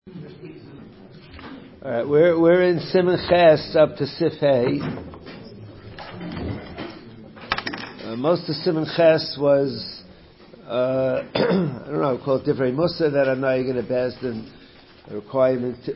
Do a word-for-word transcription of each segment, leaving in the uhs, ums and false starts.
All right, we're we're in Siman Ches up to Sif Hey. Uh, most of Siman Ches was uh, I don't know, called Divrei Musa that I'm not going to Bezdin a requirement to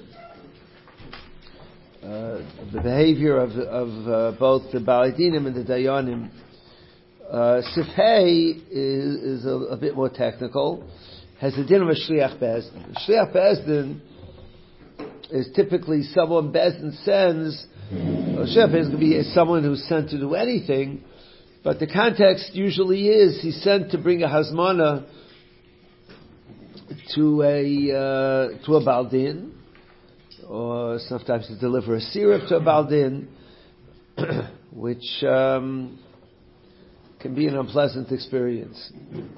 uh, the behavior of of uh, both the Baalei Dinim and the Dayanim. Uh, Sif Hey is, is a, a bit more technical. Has the din of a Shliach Bezdin. Shliach Bezdin is typically someone Bezdin sends. Well, Shliach Bezdin could be someone who's sent to do anything, but the context usually is he's sent to bring a hazmana to a uh, to a baldin, or sometimes to deliver a syrup to a baldin, which um, can be an unpleasant experience.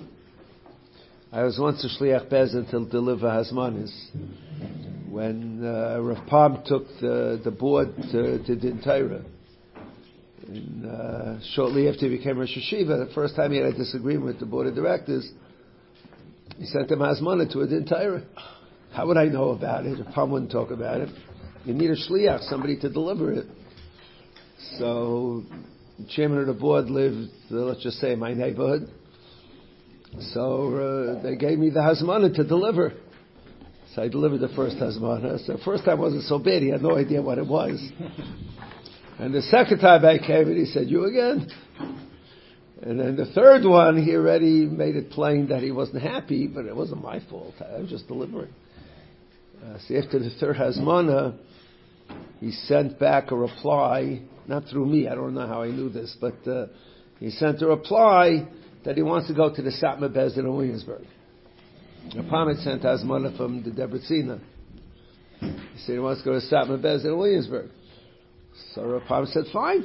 I was once a shliach bezdin to deliver hazmanis when uh, Rav Palm took the, the board to, to Din Torah. And, uh, shortly after he became Rosh Yeshiva, the first time he had a disagreement with the board of directors, he sent him hazmana to a Din Torah. How would I know about it? Rav Palm wouldn't talk about it. You need a shliach, somebody to deliver it. So the chairman of the board lived, uh, let's just say, in my neighborhood. So uh, they gave me the hazmana to deliver. So I delivered the first hazmana. So the first time wasn't so bad. He had no idea what it was. And the second time I came and he said, "You again?" And then the third one, he already made it plain that he wasn't happy, but it wasn't my fault. I was just delivering. Uh, so after the third hazmana, he sent back a reply, not through me. I don't know how I knew this, but uh, he sent a reply that he wants to go to the Satmar Bezdin in Williamsburg. Rav Palm had sent hazmana from the Debrecina. He said he wants to go to Satmar Bezdin in Williamsburg. So Rav Palm said, "Fine."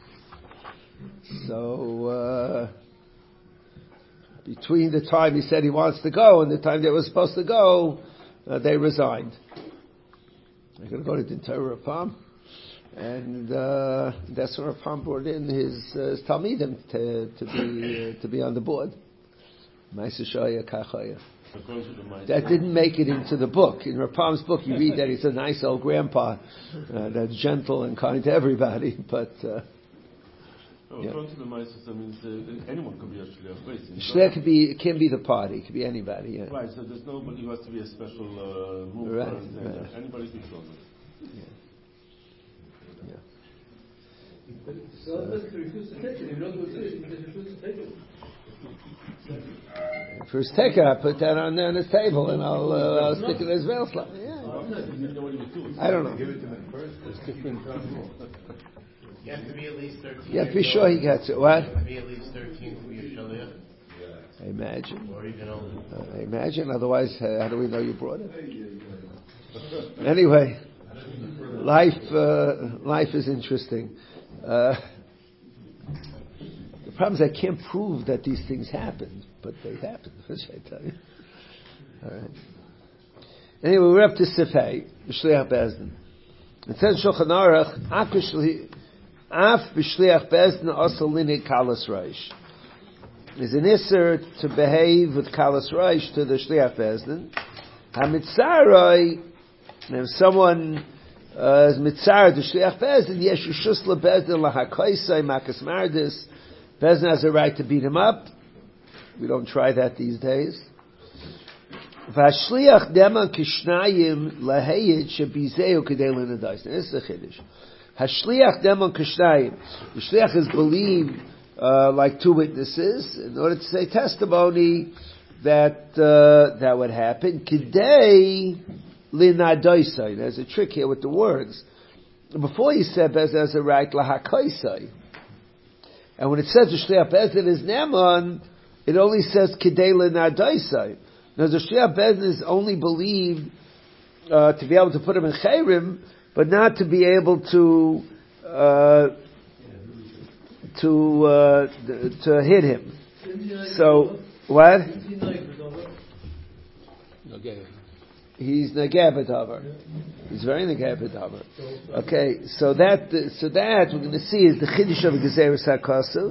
So uh, between the time he said he wants to go and the time they were supposed to go, uh, they resigned. They're going to go to Din Torah, Rav Palm. And uh, that's when Rav Palm brought in his, uh, his Talmidim to, to be uh, to be on the board. That didn't make it into the book. In Rav Palm's book, you read that he's a nice old grandpa uh, that's gentle and kind to everybody. But uh, oh, yeah. According to the Meister, I mean, uh, anyone could be a shliach. Shliach could be, it can be the party, it could be anybody. Yeah. Right. So there's nobody who has to be a special uh, move. Right, Or anything. right. Anybody can show them. Yeah. Yeah. So that's to refuse to take it. If you don't do it, you can refuse to take it. First take it, I put that on there on his table and I'll, uh, I'll stick it in his mail slot. Yeah. I don't know. Give it to him first. There's different people. You have to be at least thirteen. You have to be sure he gets it. What? You have to be at least thirteen to be a shaliach. I imagine. Or even older. Uh, I imagine. Otherwise, uh, how do we know you brought it? Anyway, life uh, life is interesting. Uh, the problem is I can't prove that these things happened, but they happened. What should I tell you? All right. Anyway, we're up to Sif Hey, Shliach Bezdin. It says Shulchan Aruch, Af b'shliach bezdin also linig kalas reish. There's an isser to behave with kalas reish to the shliach bezdin. Hamitzarai, and if someone uh, is mitzar to shliach bezdin, yesh yishus lebezdin lahakoisai makas mardis. Bezdin has a right to beat him up. We don't try that these days. V'ashliach deman kishnayim lahayid shebizeu kedei l'nadais. This is a chiddush. Hashliach demon kishnayim. The shliach is believed uh, like two witnesses in order to say testimony that uh, that would happen. Kedei l'nadaisai. There's a trick here with the words. Before he said Bezdin has a right lahakoisai, and when it says the shliach Bezdin is neman, it only says kedei l'nadaisai. Now the shliach Bezdin is only believed uh, to be able to put him in chayrim, but not to be able to uh, to uh, to hit him. So what? He's negeh b'davar. He's very negeh b'davar. Okay, so that so that we're going to see is the chiddush of gezeres hakasu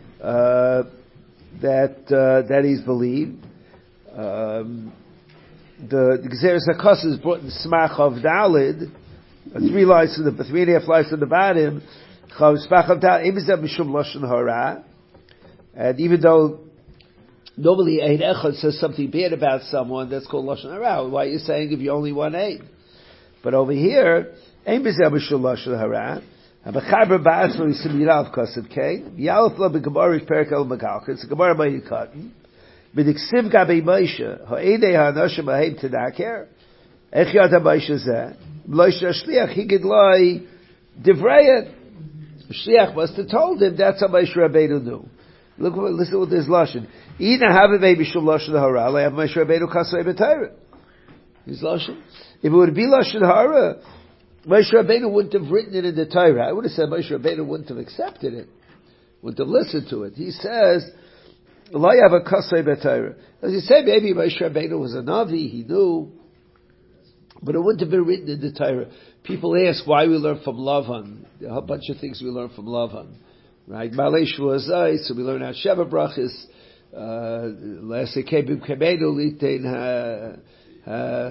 uh, that uh, that he's believed. Um, the the Gezeres HaKos is brought in Smach of Dalid, three lines to the three and a half lines to the bottom. Smach of Dalid, Ebizeh Mishum Lashon Hara, and even though normally Ein Echad says something bad about someone, that's called Lashon Hara. Why are you saying if you only one Ein? But over here, Ein Bizeh Mishum Lashon Hara. And Bechaber Ba'atzma Yisimirav Kosev Kain Yalef Lo Begemarish Perek El Megalcha. It's a Gemara by Yikatan. B'diksiv Gabei Moshe Ha'edei Ha'anoshim Ha'hem Tedaker Ech Yad HaMoshe Zeh Moshe Shliach Higid Loi Divrei. Shliach must have told him that's how Moshe Rabbeinu knew. Look, listen what this lashon. Ina Havei Bishul Lashon Hara. I have Moshe Rabbeinu Kasei B'Torah. His lashon. If it would be Lashon Hara, Moshe Rabbeinu wouldn't have written it in the Torah. I would have said Moshe Rabbeinu wouldn't have accepted it, wouldn't have listened to it. He says, "Lo have a kasei b'Torah." As he said, maybe Moshe Rabbeinu was a navi, he knew, but it wouldn't have been written in the Torah. People ask why we learn from Lavan. There are a bunch of things we learn from Lavan, right? Malei Shuazai, so we learn out Sheva Brachis. Last Kebim Kemedu Litein Ha.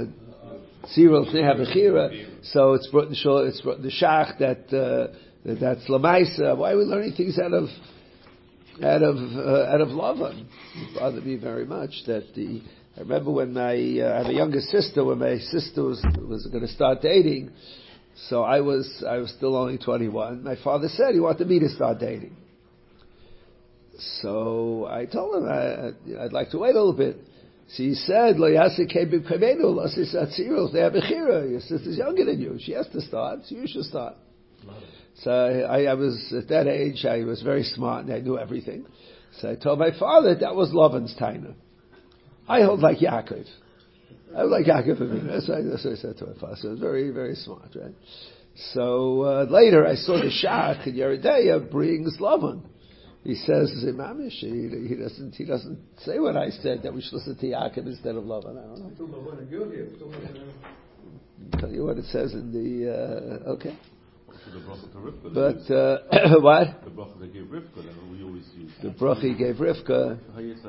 So it's brought in the it's brought in the Shach that uh, that that's Lamaisa. Why are we learning things out of out of uh, out of Lavan? It bothered me very much that the. I remember when my uh, I have a younger sister. When my sister was was going to start dating, so I was I was still only twenty-one. My father said he wanted me to start dating. So I told him I, I'd like to wait a little bit. So he said, "Lo yaseh kebim kavenu, lo yaseh atzirus. They have a chira. Your sister's younger than you. She has to start. So you should start." So I, I was at that age. I was very smart and I knew everything. So I told my father that was Lavan's taina. I hold like Yaakov. I hold like Yaakov. That's what, I, that's what I said to my father. So it was very, very smart, right? So uh, later I saw the Shach in Yeridea brings Lavan. He says, Mamish, he, he doesn't, he doesn't say what I said, that we should listen to Yaakov instead of Lavan. I don't know. I'll tell you what it says in the, uh, okay. But, uh, what? The bracha they gave Rivka, that we always use. The bracha he gave Rivka.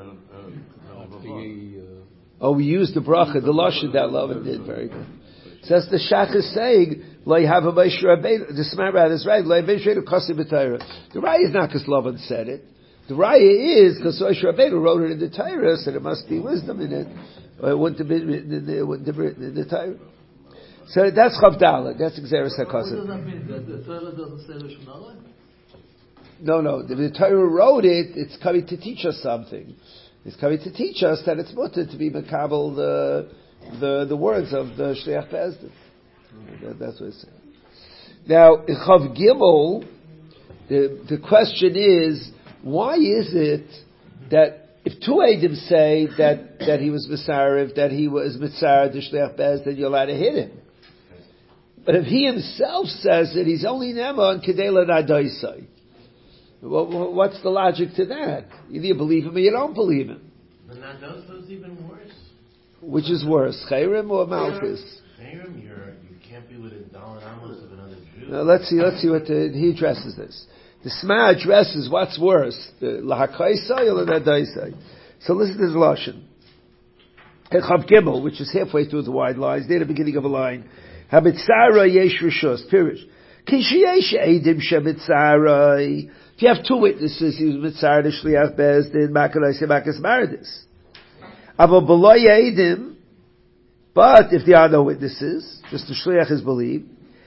Oh, we used the bracha, the lashon that Lavan did, very good. Says the Shach is saying, "Lo have a Moshe Rabbeinu." The Smarad is right. Lo Moshe Rabbeinu kasei b'Torah. The Raya is not because Lavan said it. The Raya is because Moshe Rabbeinu wrote it in the Torah, so there must be wisdom in it, or it wouldn't have been written in the, it wouldn't have been written in the Torah. So that's Chavdalah. That's Gezeres HaKos. What does that mean? That the Torah doesn't say Lashon Hara? No, no. The, the Torah wrote it. It's coming to teach us something. It's coming to teach us that it's mutter to be makabel the. The the words of the Shliach Bezdin. That, that's what it's saying. Now, in Chav Gimel, the the question is, why is it that if two Eidim say that, that he was Mitzarav, that he was Mitzarav the Shliach Bezdin, you're allowed to hit him. But if he himself says that he's only Nema on Kedela Nadaisai, well, what's the logic to that? Either you believe him or you don't believe him. The Nadaisai is even worse. Which is worse, Chayrim or Malchus? Chayrim, you're, you can't be with a Dalit Amos of another Jew. Now let's see, let's see what the, he addresses this. The Sma addresses what's worse, the Lahakaisai or the Nadaisai. So listen to this Lashon. Chav Gimel, which is halfway through the wide lines, near the beginning of a line. Hamitzara yesh rishos, Pirish. Kishiyesh eidim shemitzara. If you have two witnesses, he was Mitzara, the Shliach Bezdin, Makanai Semakas Maradis. But if there are no witnesses, just the shliach is believed.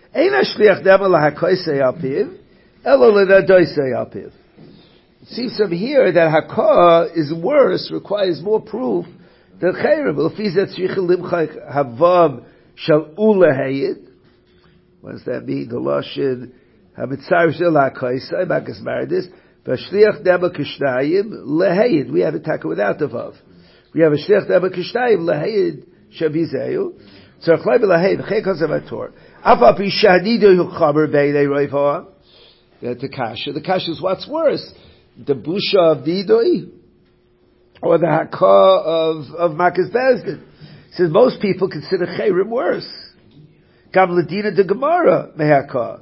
It seems from here that hakah is worse, requires more proof than chayrim. What does that mean? The lashon hamitzar shel hakaisei makas maradis, v'shliach dema kishnayim lehayid. We have a taka without the vav. We have a shliach deba kishtayim lahayid shabizeyu. Tzarich lay b'lahayid v'chei konservator. Afa pi shahdidu yuchaber beinei roiva. The kasha. The kasha is what's worse, the busha of didoi or the hakah of of Makas Bezdin. He says most people consider chayrim worse. Gam ladina de gemara mehakah.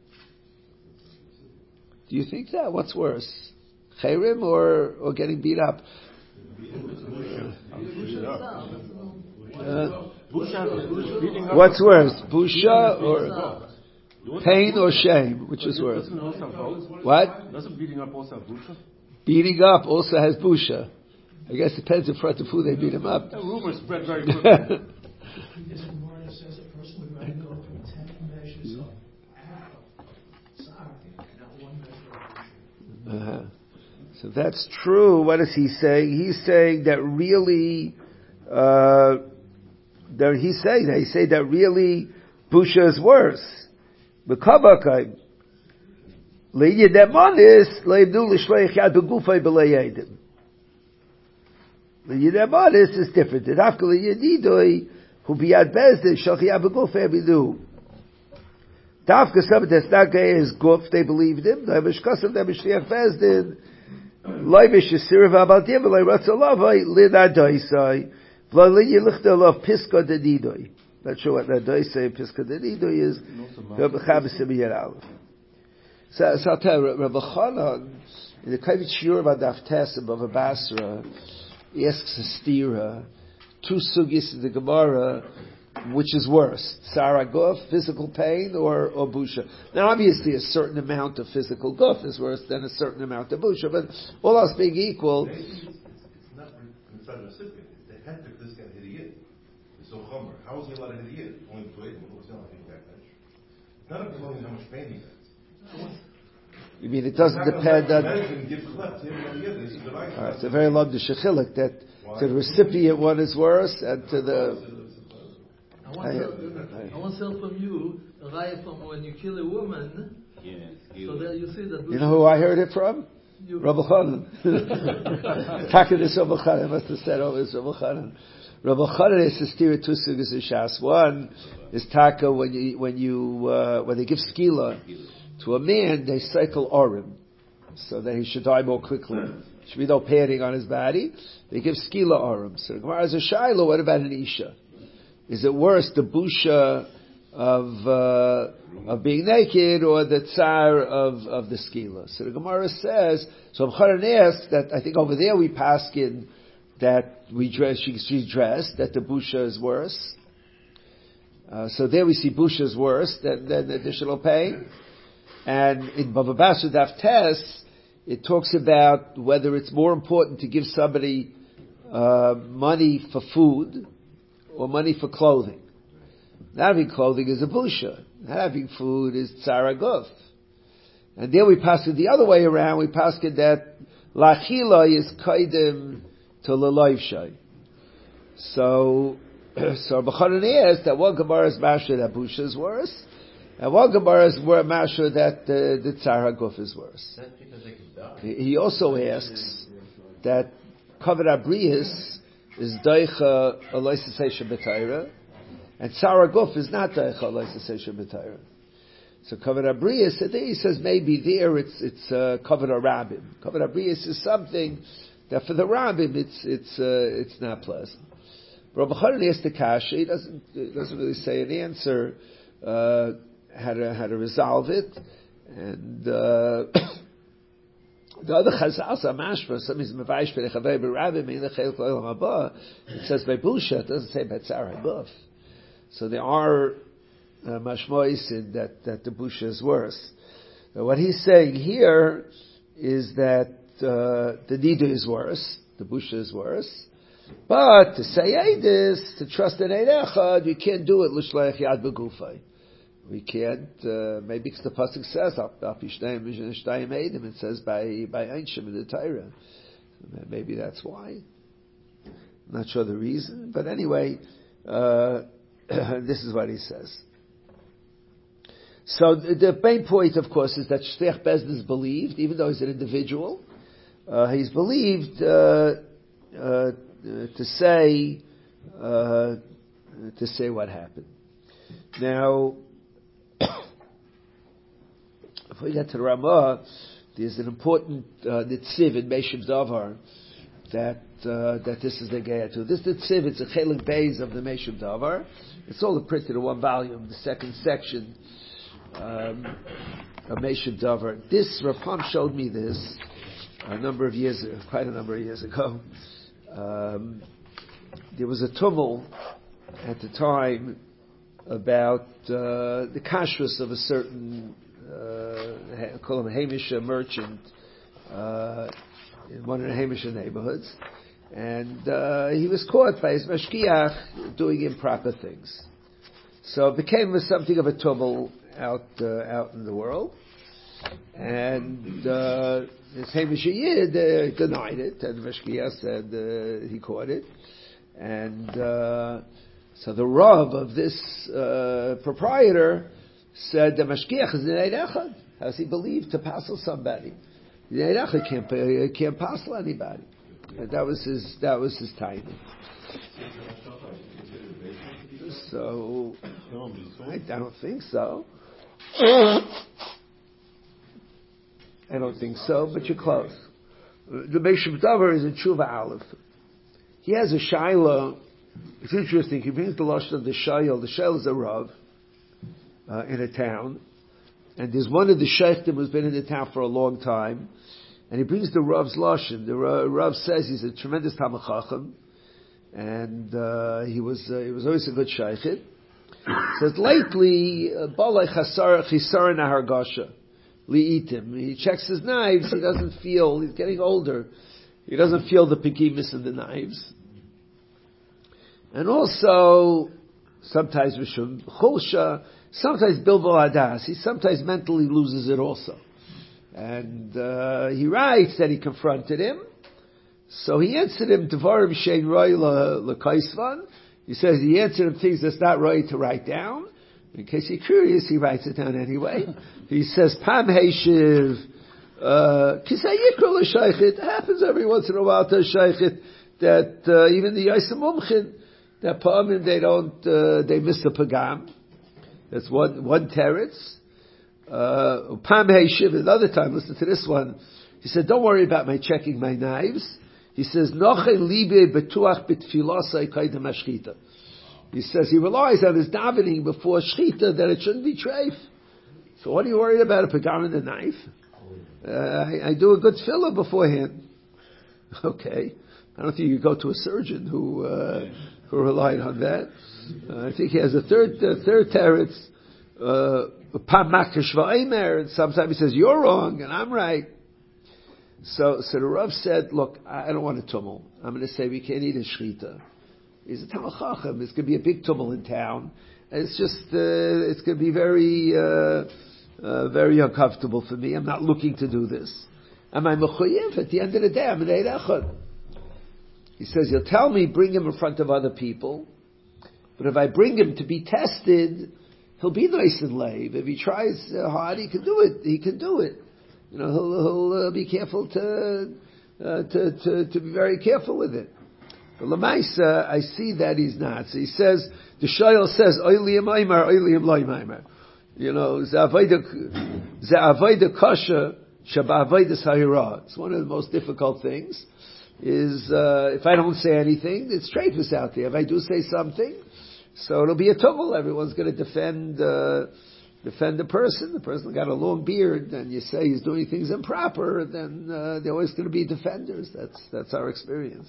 Do you think that? What's worse, chayrim or or getting beat up? Uh, Busha, beating up. what's worse, busha or pain or shame? Which is worse? Doesn't also have both? What? Doesn't beating up also have busha? Beating up also has busha. I guess it depends in front of who they beat him up. The rumor spread very quickly. This Gemara says a person would rather go from ten measures of half of tzar, not one measure of busha. Uh-huh. So that's true. What is he saying? He's saying that really, uh, that he's saying that he say that really busha is worse. B'kavakai le'yidemonis le'ibnu l'shleich yad b'gufay b'le'yedim. Le'yidemonis is different. Dafka le'yididoi hu b'yad bezdin shalch yad b'gufay b'du. Dafka something that's not gay is guf. They believed him. Le'mishkasim le'mishliach bezdin. Leivish Yisirav Abaldim, Lei Ratzalavai, Lidadaisai, Vlali Lichtalov Piska Dedidoi. Not sure what Nadaisai Piska Dedidoi is. Chabasim Yeralef. So, so I'll tell you, Rabbi Chanan, in the Kavit Shiur about Daftesim of a Basra, he asks a stira, two sugis in the Gemara, which is worse, Sarah Guf, physical pain, or, or Busha. Now obviously a certain amount of physical Guf is worse than a certain amount of Busha, but all else being equal. It's, it's not inside the recipient. They had to this guy hit a yid. It's so chomer. How is he allowed to hit a yid? Only to it, it's not like that. It's not about how much pain he has. You mean it doesn't depend on... Alright, it's a very long shechilik that to the recipient one is worse, and to the... I want, to, I want to sell from you a raya from when you kill a woman. Yes, so that you see that. You know who I heard it from? You. Rabbi Chanan. Taka this Rabbi Chanan. I must have said, oh, it's Rabbi Chanan. Rabbi Chanan is to steer two sugas in Shas. One is Taka when you when you uh, when they give skila to a man, they cycle orim so that he should die more quickly. There should be no padding on his body. They give skila orim. So the Gemara is a shaila. What about an isha? Is it worse, the busha of uh, of being naked or the tsar of, of the skila? So the Gemara says, so Chanan asks that, I think over there we paskin that we dress, she, she's dressed, that the busha is worse. Uh, so there we see busha is worse than, than additional pain. And in Bava Basra Daf Tes, it talks about whether it's more important to give somebody uh, money for food or money for clothing. Not having clothing is a busha. Not having food is tzara guf. And there we pass it the other way around. We pass it that lachila is kaidim to laloivshay. So, so B'chanan asks that one Gemara is masha that busha is worse, and one Gemara is masha that uh, the tzara guf is worse. That's because they can die. He also asks that kavod abrius is daicha aloisa seisha b'tayra, and tzara guf is not daicha aloisa seisha b'tayra. So kavod abrius, he says maybe there it's it's uh, kavod arabim. Kavod abrius is something that for the rabbim it's it's uh, it's not pleasant. Rabbi Chanan asked the kasha. He doesn't he doesn't really say an answer uh, how to how to resolve it, and. Uh, The other chazals are mashma. Some is mevaish perechavei b'ravim in the chelak olam haba. It says by busha. It doesn't say by tzara guf. So there are uh, mashmois in that that the busha is worse. Now, what he's saying here is that uh, the nidu is worse. The busha is worse. But to say eidis, to trust in eid echad, you can't do it l'shleich yad b'gufay. We can't, uh, maybe because the pasuk says, it says by, by Einshim in the Torah. Maybe that's why. I'm not sure the reason, but anyway, uh, this is what he says. So the, the main point, of course, is that Shliach Bezdin is believed, even though he's an individual, uh, he's believed, uh, uh, to say, uh, to say what happened. Now, if we get to the Ramah, there's an important uh, nitziv in Meishiv Davar that uh, that this is the Geya to. This nitziv, it's a chelik beis of the Meishiv Davar. It's all printed in one volume, the second section um, of Meishiv Davar. This Rav Pam showed me this a number of years, quite a number of years ago. Um, there was a tumult at the time about uh, the kashrus of a certain, uh, call him a Hamish merchant uh, in one of the Hamish neighborhoods, and uh, he was caught by his mashkiach doing improper things. So it became something of a tumult out uh, out in the world, and uh, this Hamish Yid uh, denied it, and the mashkiach said uh, he caught it, and uh, so the Rav of this uh, proprietor said the mashkiach is an Eid Echad. How's he believed to passel somebody? The Eid Echad can't uh, can't passel anybody. And that was his that was his timing. So I, I don't think so. I don't think so, but you're close. The Meishav Davar is in Tshuva Aleph. He has a Shaila. It's interesting. He brings the lashon of the Shail. The Shail is a Rav uh, in a town, and there's one of the Sheikhtim who's been in the town for a long time, and he brings the Rav's lashon. The Rav says he's a tremendous Talmid Chacham, and uh, he was uh, he was always a good Sheikhit. Says lately, Balei Chisar Nahar Gasha Li'itim. He checks his knives. He doesn't feel. He's getting older. He doesn't feel the pikimis in the knives. And also, sometimes Mishum Chulsha, sometimes Bilbo Hadas. He sometimes mentally loses it also. And uh, he writes that he confronted him. So he answered him, Devarim Shein Roy L'Kaisvan. He says he answered him things that's not right to write down. In case you're curious, he writes it down anyway. He says, Pam Heishiv, Kisei Yikro L'Shaychit. It happens every once in a while to a Shaychit that uh, even the Yosem Mumchin, that Pa'amim, they don't, uh, they miss the Pagam. That's one, one teretz. Uh, Pam Heishiv, another time, listen to this one. He said, don't worry about my checking my knives. He says, Noche libe betuach bitfilasai kaidem ashchita. He says he relies on his davening before shchita that it shouldn't be treif. So what are you worried about, a pagam in the knife? Uh, I, I do a good filler beforehand. Okay. I don't think you go to a surgeon who, uh, who relied on that. Uh, I think he has a third, uh, third teretz, uh, pam makish va'emer, and sometimes he says, you're wrong, and I'm right. So, so the Rav said, look, I don't want a tumult. I'm going to say we can't eat a shchita. He's a Talmid Chacham. It's going to be a big tumult in town. And it's just, uh, it's going to be very, uh, uh, very uncomfortable for me. I'm not looking to do this. Am I mechuyev? At the end of the day, I'm an Eid Echad. He says, he'll tell me, bring him in front of other people. But if I bring him to be tested, he'll be nice and lave. If he tries uh, hard, he can do it. He can do it. You know, he'll, he'll uh, be careful to, uh, to, to, to be very careful with it. But Lamaisa, I see that he's not. So he says, the Shayel says, Oiliyam Aymar, Oiliyam Loimaymar. You know, Za'avayda Kasha, Shabavayda Sahira. It's one of the most difficult things, is, uh, if I don't say anything, it's traitors out there. If I do say something, so it'll be a tumult. Everyone's going to defend, uh, defend the person. The person got a long beard, and you say he's doing things improper, then uh, they're always going to be defenders. That's that's our experience.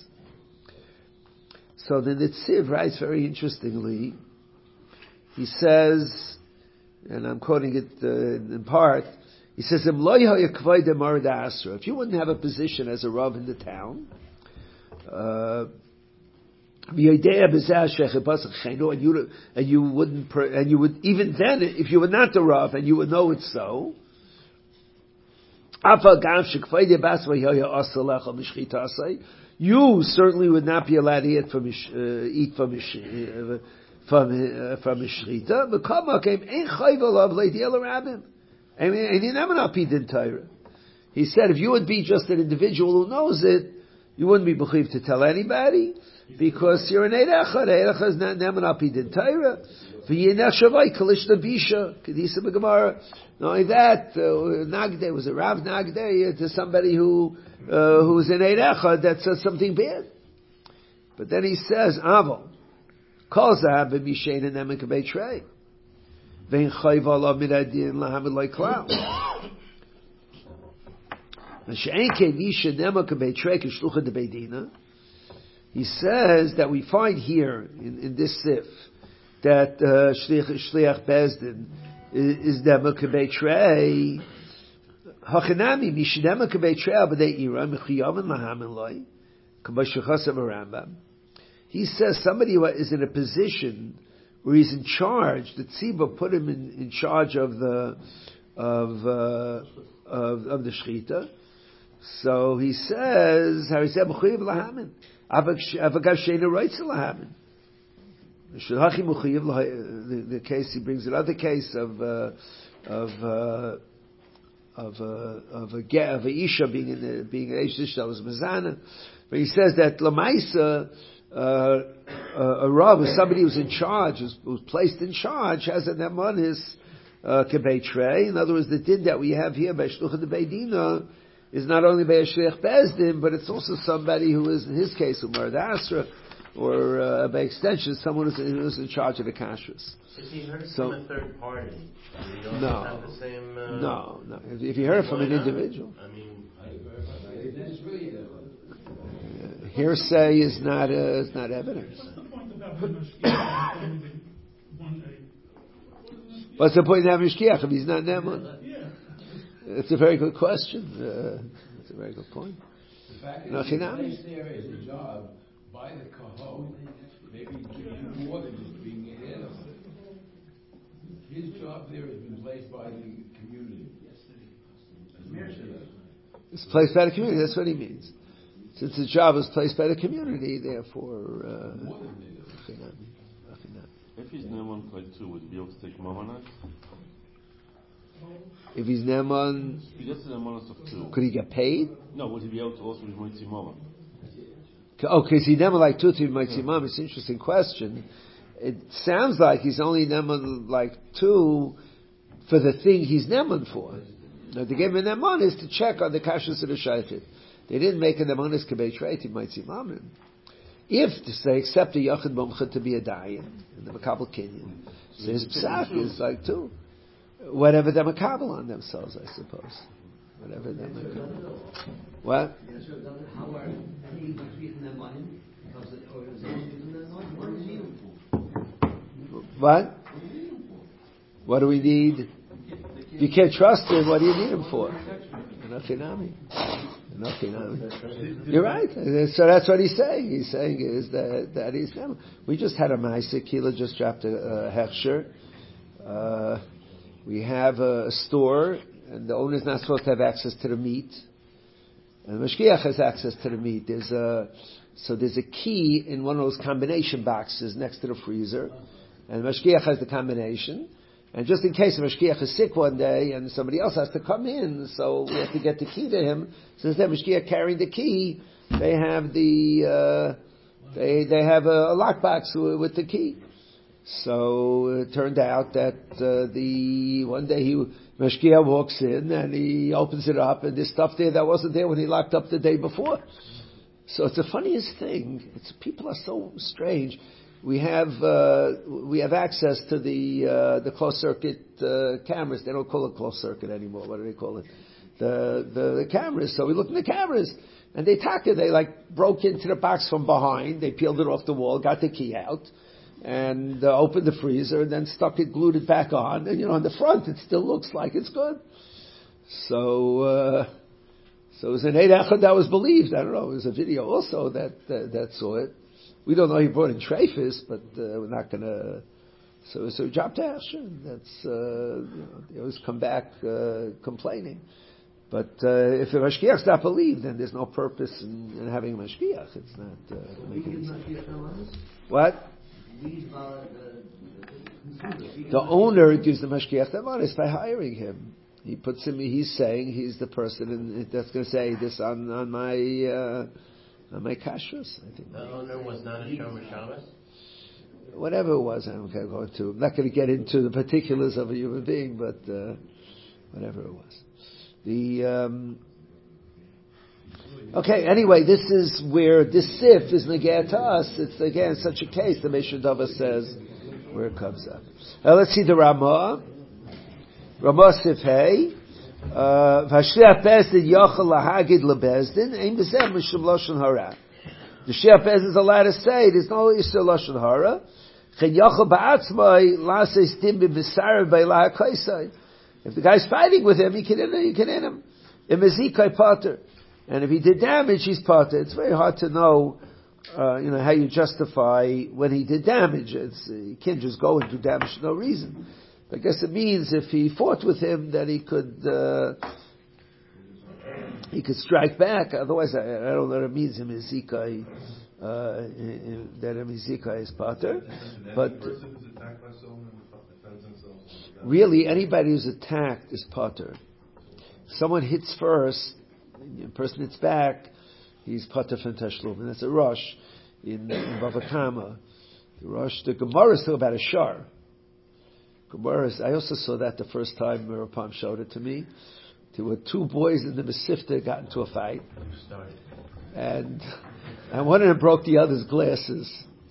So the Nitziv writes very interestingly. He says, and I'm quoting it uh, in part. He says, "If you wouldn't have a position as a Rav in the town." Uh, and you, and you wouldn't, and you would, even then, if you were not the Rav, and you would know it's so, you certainly would not be allowed to eat from, uh, eat from, uh, from, uh, from Mishrita. He said, if you would be just an individual who knows it, you wouldn't be believed to tell anybody, because you're an Eid Echad. Eid Echad is not never not be din Torah. V'yinech shavai kalish nabisha kedisa b'gemara. Not only that, uh, Nagde was a Rav Nagde to somebody who uh, who's an Eid Echad that says something bad. But then he says, Avo kol zahav b'mishein and nemen kabei trei vein chayv alav midadin lahamid like klal. He He says that we find here in, in this sif that uh, shliach shliach bezdin is dema kebeitrei hachanami mishdema kebeitrei b'dei ira mechiyav and lahamin loy kabashachas of Rambam. He says somebody who is in a position where he's in charge, the tzibah put him in, in charge of the of uh, of, of the shechita. So he says, how he said, mechiyav lahamin. Avagav sheina roitz lahamin. The, the case he brings another case of uh, of uh, of uh, of a ge- of a isha being in the, being an isha that was mezana, but he says that lamaisa uh, a rav, somebody who's in charge, who's, who's placed in charge, has an emonis uh, kebeitrei. In other words, the din that we have here by shluchah de beidina is not only by a shliach bezdin, but it's also somebody who is, in his case, a marad asra, or uh, by extension, someone who's, who's in charge of the kashrus. If he heard so, from a third party, do you also no, have the same? Uh, no, no. If, if you heard from an individual, I mean, uh, hearsay is not uh, is not evidence. What's the point of having mashgiach only one day? What's the point of having shkiach if he's not neman? Yeah. It's a very good question. Uh, it's a very good point. The fact No, that he's chinami. placed there as a job by the kahon, maybe even more than just being a head of it. His job there has been placed by the community. It's placed by the community. That's what he means. Since the job is placed by the community, therefore, uh, More than the If he's neman like two, would he be able to take mamanat? if he's neman, He gets the nemanas of two. could he get paid? No, would he be able to also be moitzi mama? Oh, because he never like two to might see mom. It's an interesting question. It sounds like he's only neman like two for the thing he's neman for. Now, to give him a neman is to check on the kashrus of the shaychit. They didn't make a neman as kebeitrei to might see mom. If they accept a yachid bomcha to be a dayan in the makabel kinyan, so his psak is like two. Whatever they're makabel on themselves, I suppose. Whatever they're makabel. What? What? What do we need? You can't trust him. What do you need him for? Enochinami. Enochinami. You're right. So that's what he's saying. He's saying is that that he's. We just had a ma'aseh. Kila just dropped a, a hechsher. Uh, we have a, a store, and the owner's not supposed to have access to the meat. And the mashgiach has access to the meat. There's a so there's a key in one of those combination boxes next to the freezer, and the mashgiach has the combination. And just in case the mashgiach is sick one day and somebody else has to come in, so we have to get the key to him. Since the mashgiach carrying the key, they have the uh, they they have a, a lockbox with the key. So it turned out that uh, the one day he mashgiach walks in and he opens it up and there's stuff there that wasn't there when he locked up the day before. So it's the funniest thing. It's people are so strange. We have uh, we have access to the uh, the closed circuit uh, cameras. They don't call it closed circuit anymore. What do they call it? The the, the cameras. So we look in the cameras, and they taka. They like broke into the box from behind. They peeled it off the wall, got the key out, and uh, opened the freezer, and then stuck it, glued it back on. And you know, on the front, it still looks like it's good. So. Uh, so it was an eight echad that was believed. I don't know. It was a video also that that, that saw it. We don't know he brought in treifus, but uh, we're not going to. So, so job to action. That's uh, you know, they always come back uh, complaining. But uh, if the mashgiach's not believed, then there's no purpose in, in having a mashgiach. It's not uh, making sense. What? The owner gives the mashgiach the money by hiring him. He puts him. He's saying he's the person and that's going to say this on on my. Uh, Uh, my kashrus, I think. the owner was not a shomer Shabbos? Whatever it was, I'm going to go into. I'm not going to get into the particulars of a human being, but uh, whatever it was. The um, okay. Anyway, this is where this sif is negeh to us. It's again such a case. The Mishnah Dava says where it comes up. Now let's see the Ramah. Ramah sif hey. Vashliach bezdin yochel lahagid lebezdin ein b'zeh mishum lashon hara. The Shia Pez is allowed to say there's no Isser Lashon Hara. If the guy's fighting with him, he can in, he can in him. And if he did damage, he's potter. It's very hard to know, uh, you know, how you justify when he did damage. It's, uh, you can't just go and do damage for no reason. I guess it means if he fought with him that he could, uh, he could strike back. Otherwise, I, I don't know what it means in Mezikai. Uh, that Amizika is pater, but really anybody who's attacked is pater. If someone hits first, a person hits back, he's pater from Tashlum, and that's a rush in, in Bava Kama. The rush, the Gemara is still about a shar. Gemara is, I also saw that the first time Merapam showed it to me. There were two boys in the Mesivta got into a fight, and and one of them broke the other's glasses.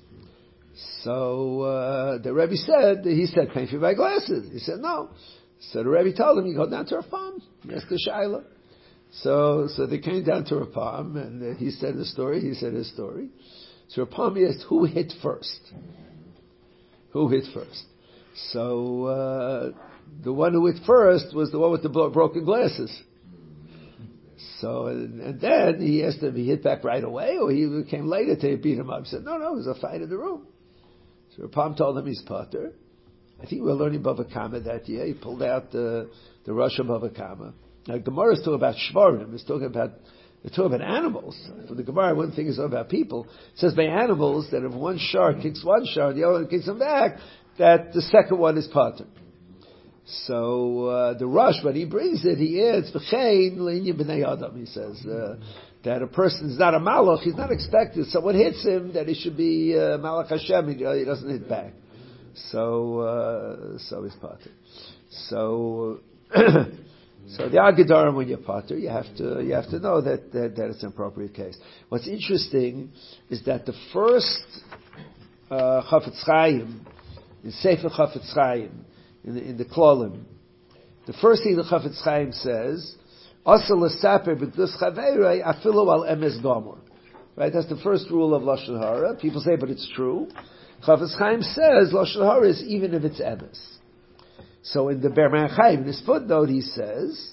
So uh, the Rebbe said, he said, pay for my glasses. He said, no. So the Rebbe told him, you go down to Rapam. He asked the Shaila. So so they came down to Rapam, and uh, he said the story, he said his story. So Rapam asked, who hit first? Who hit first? So uh, the one who hit first was the one with the bro- broken glasses. So, and, and then he asked him if he hit back right away or he came later to beat him up. He said, no, no, it was a fight in the room. So Rapam told him he's potter. I think we were learning Bava Kama that year. He pulled out the, the Rosh of Bava Kama. Now, Gemara is talking about Shvarim. It's talking about, it's talking about animals. For the Gemara, one thing is about people. It says by animals that if one shar kicks one shar, the other one kicks him back, that the second one is potter. So uh, the Rush, when he brings it, he adds v'chein l'inyan b'nei adam. He says uh, that a person is not a malach. He's not expected. Someone hits him, that he should be uh, malach Hashem. He, he doesn't hit back. So uh, so he's potter. So so the Agadah, when you're potter, you have to you have to know that, that that it's an appropriate case. What's interesting is that the first uh, Chafetz Chaim in Sefer Chafetz Chaim. In the, in the Klolim, the first thing the Chafetz Chaim says, "Asa l'saper b'dus chaveirei afilu al emes gomor." Right, that's the first rule of Lashon Hara. People say, but it's true. Chafetz Chaim says Lashon Hara is even if it's emes. So in the Ber Chaim, in his footnote, he says,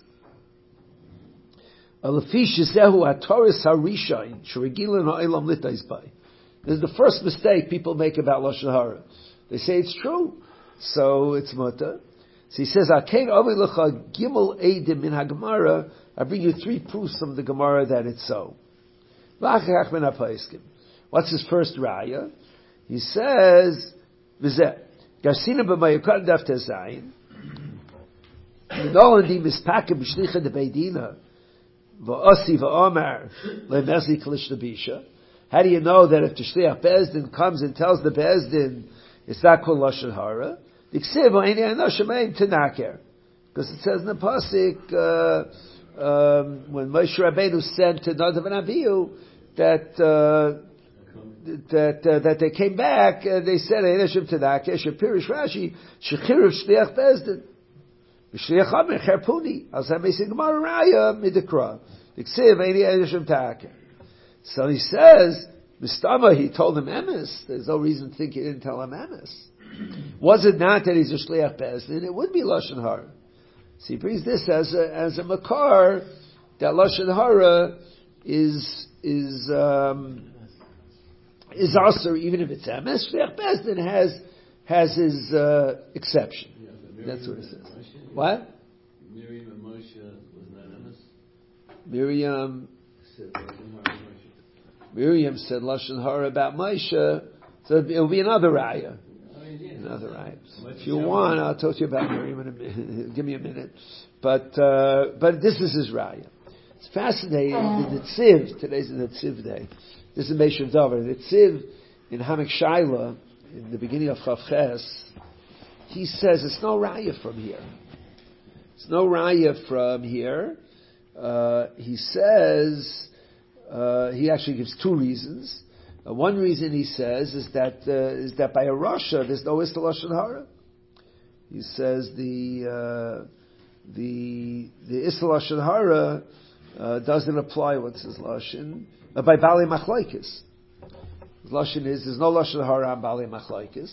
"Alafi shezehu hatoris harishayin sheregilan ha'elam litais by." This is the first mistake people make about Lashon Hara. They say it's true. So it's mutter. So he says, "Akein ovi lecha gimel eidim min haGemara." I bring you three proofs from the Gemara that it's so. What's his first raya? He says, "V'zeh garsina b'mayukad daf tezayin v'nolandi mispakem b'shlicha debeidina v'osi v'omar le'mezi kalish nebisha." How do you know that if the shliach bezdin comes and tells the bezdin it's not called Lashon Hara? Because it says in the pasuk uh, um, when Moshe Rabbeinu sent to Nadav and Abihu that uh, that uh, that they came back, uh, they said Einashim Tanakeh Shapirish Rashi Shechiruv Shliach Bezdin Shliach Amer Cherpuni Al Samei Gemara Raya Midikra Diksiv Einashim Tanakeh. So he says, Mistama, he told him emes. There's no reason to think he didn't tell him emes. Was it not that he's a shliach bezdin? It would be lashon hara. So he brings this as a as a makar that lashon hara is is um, is also even if it's emes. Shliach bezdin has has his uh, exception. Yeah, that's what it says. What? Miriam and Moshe was not emes. Miriam. Miriam said lashon hara about Moshe, so it'll be another raya. Another raya. If you want, I'll talk to you about Miriam in a minute. Give me a minute. But uh, but this is his raya. It's fascinating. The Netziv, today's the Netziv day. This is Meishav Dover. The Netziv in Hamek Shaila, in the beginning of Chav Ches, he says it's no raya from here. It's no raya from here. Uh, he says. Uh, he actually gives two reasons. Uh, one reason he says is that uh, is that by a Rasha there's no Istal Lashon Hara. He says the uh, the the Istal Lashon Hara uh, doesn't apply. What's his Lashon? Uh, by Bali Machlokes. Lashon is, there's no Lashon Hara on Bali Machlaikis.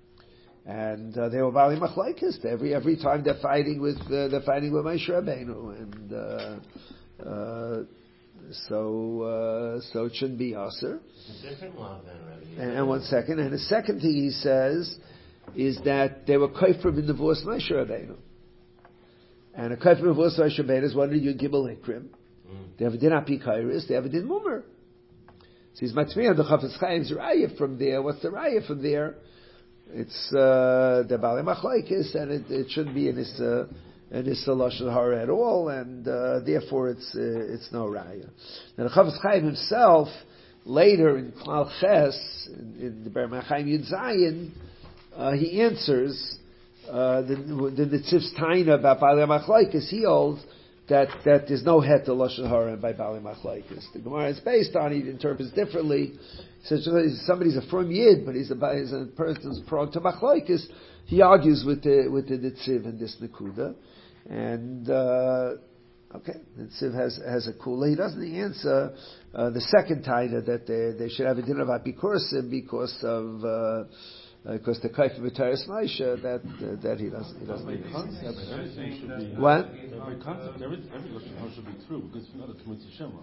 And uh, they were Bali Machlaikis. Every every time they're fighting with uh, they're fighting with Moshe Rabbeinu, and uh, uh, so uh, so it shouldn't be Aser. It's a different law then, Rabbi. And, and one second, and the second thing he says is that they were Kaifrim in divorce Moshe Rabbeinu, and a Kaifrim in divorce Moshe Rabbeinu is one of your Gimel Hikrim. Mm. They have a din api kairis, they have a din mummer. So he's matmiyah the Chafetz Chaim's raya from there. What's the raya from there? It's uh, the Bali Machlaikis, and it, it shouldn't be in this uh, in this Lashon Hara at all, and uh, therefore it's uh, it's no raya. Now the Chafetz Chaim himself later in Klal Ches in, in the Ber Chaim Yud Zayin, uh, he answers uh, the the Nitziv's Taina about Bali Machlaikis. He holds that that there's no het to Lashon Hara by Bali Machlaikis. The Gemara is based on it, interprets differently. Says somebody's a firm yid, but he's a, he's a person's prone to machlaikis. He argues with the with the Nitziv in this nekuda, and uh, okay, Nitziv has has a kula. He doesn't answer uh, the second taina that they they should have a din of apikursim because of uh, because the kaif v'taris Moshe that uh, that he doesn't he doesn't. Every concept, everything should be what? Every concept, every every lashon hara should be true because if not, it's mitzvah shema.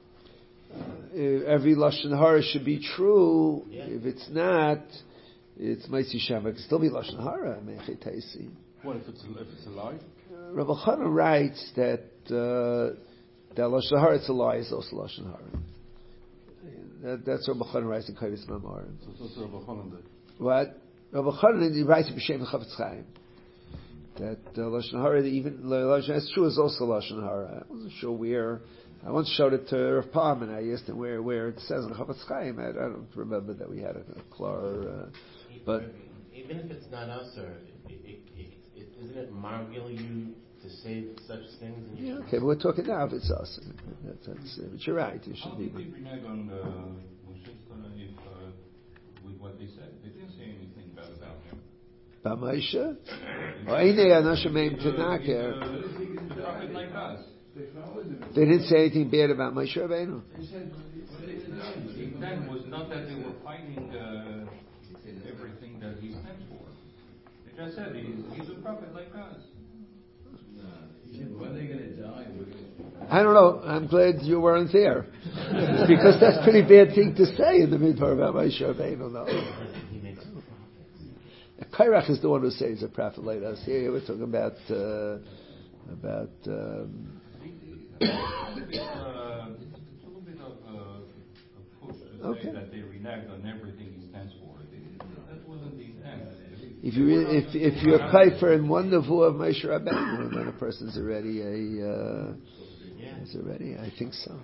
Uh, every lashon hara should be true. Yeah. If it's not, it's Maisi Shema. It can still be lashon hara. What if it's a, if it's a lie? Uh, Rabbi Chana writes that uh, that lashon hara it's a lie is also lashon hara. That, that's Rabbi Chana writes in Kaivis Mamar. So it's also Rabbi Chanan there. What? Rabbi Chana he writes in B'Shem Chafetz Chaim that uh, lashon hara even lashon it's true is also lashon hara. I wasn't sure where. I once showed it to Rav Palm, and I asked him where, where it says in Chafetz Chaim. I, I don't remember that we had a, a klar, uh, but even if it's not us, or it, it, it, it, isn't it margil you to say such things? And yeah, okay, but we're talking now if it's us. That, that's, uh, but you're right. You should How be. did they renege on the Moshe if uh, with what they said? They didn't say anything bad about him. About Moshe? Oh, Einei Anashim Meim Tenaker. Prophet like us. They didn't say anything bad about Moshe Rabbeinu. The intent was not that they were fighting uh, everything that he stands for. They just said he's, he's a prophet like us. When are they going to die? I don't know. I'm glad you weren't there. Because that's a pretty bad thing to say in the midbar about Moshe Rabbeinu. No. Kairach is the one who says a prophet like us. Here we're talking about uh, about. Um, It's a little bit, uh, it's a little bit of uh, a push to Okay. say that they reneged on everything he stands for. They, that wasn't the intent. If you really, if if you're kaifer in one nevuah of Moshe Rabbeinu, then a person's already a uh, is already. I think so.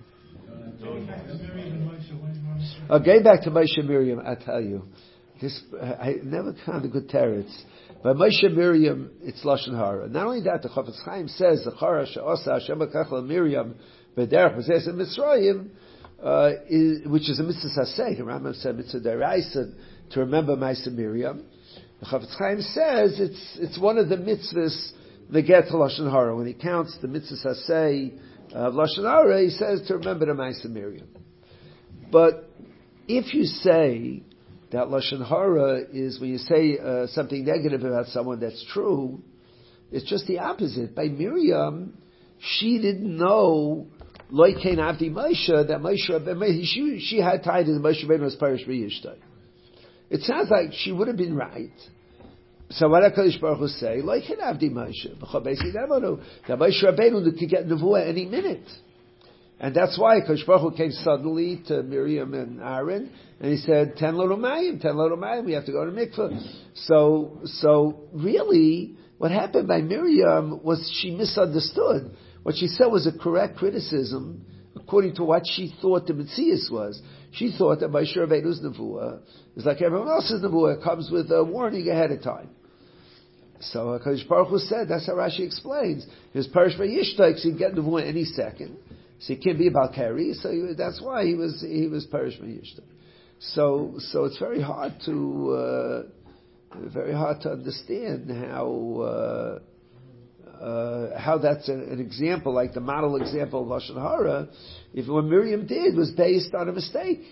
Uh, going back to Moshe Miriam, I tell you, this I never found a good teretz. By Moshe Miriam, it's lashon hara. Not only that, the Chafetz Chaim says the chara she'osa Hashem b'kachla Miriam b'derech b'zeh Mitzrayim, uh, is, which is a mitzvah saseh. The Rambam said mitzvah deraisa to remember Moshe Miriam. The Chafetz Chaim says it's it's one of the mitzvahs neget to lashon hara. When he counts the mitzvah saseh of lashon hara, he says to remember the Moshe Miriam. But if you say that lashon hara is when you say uh, something negative about someone that's true, it's just the opposite. By Miriam, she didn't know loikein avdi Moshe that Moshe she she had tied in Moshe Rabbeinu was parish b'yishtai. It sounds like she would have been right. So what HaKadosh Baruch Hu say? Loikein avdi Moshe that Moshe Rabbeinu could get nevuah any minute. And that's why HaKadosh Baruch Hu came suddenly to Miriam and Aaron, and he said, ten lo mayim, ten lo mayim, we have to go to mikveh. So, so really, what happened by Miriam was she misunderstood. What she said was a correct criticism, according to what she thought the Metzias was. She thought that Moshe Rabbeinu's nevuah is like everyone else's nevuah, it comes with a warning ahead of time. So HaKadosh Baruch Hu said, that's how Rashi explains. His parish v'yishtai, so he'd get nevuah any second. So he can't be about Keri, so he, that's why he was he was Parish Meyishta. So so it's very hard to uh, very hard to understand how uh, uh, how that's an, an example, like the model example of Lashon Hara, if what Miriam did was based on a mistake.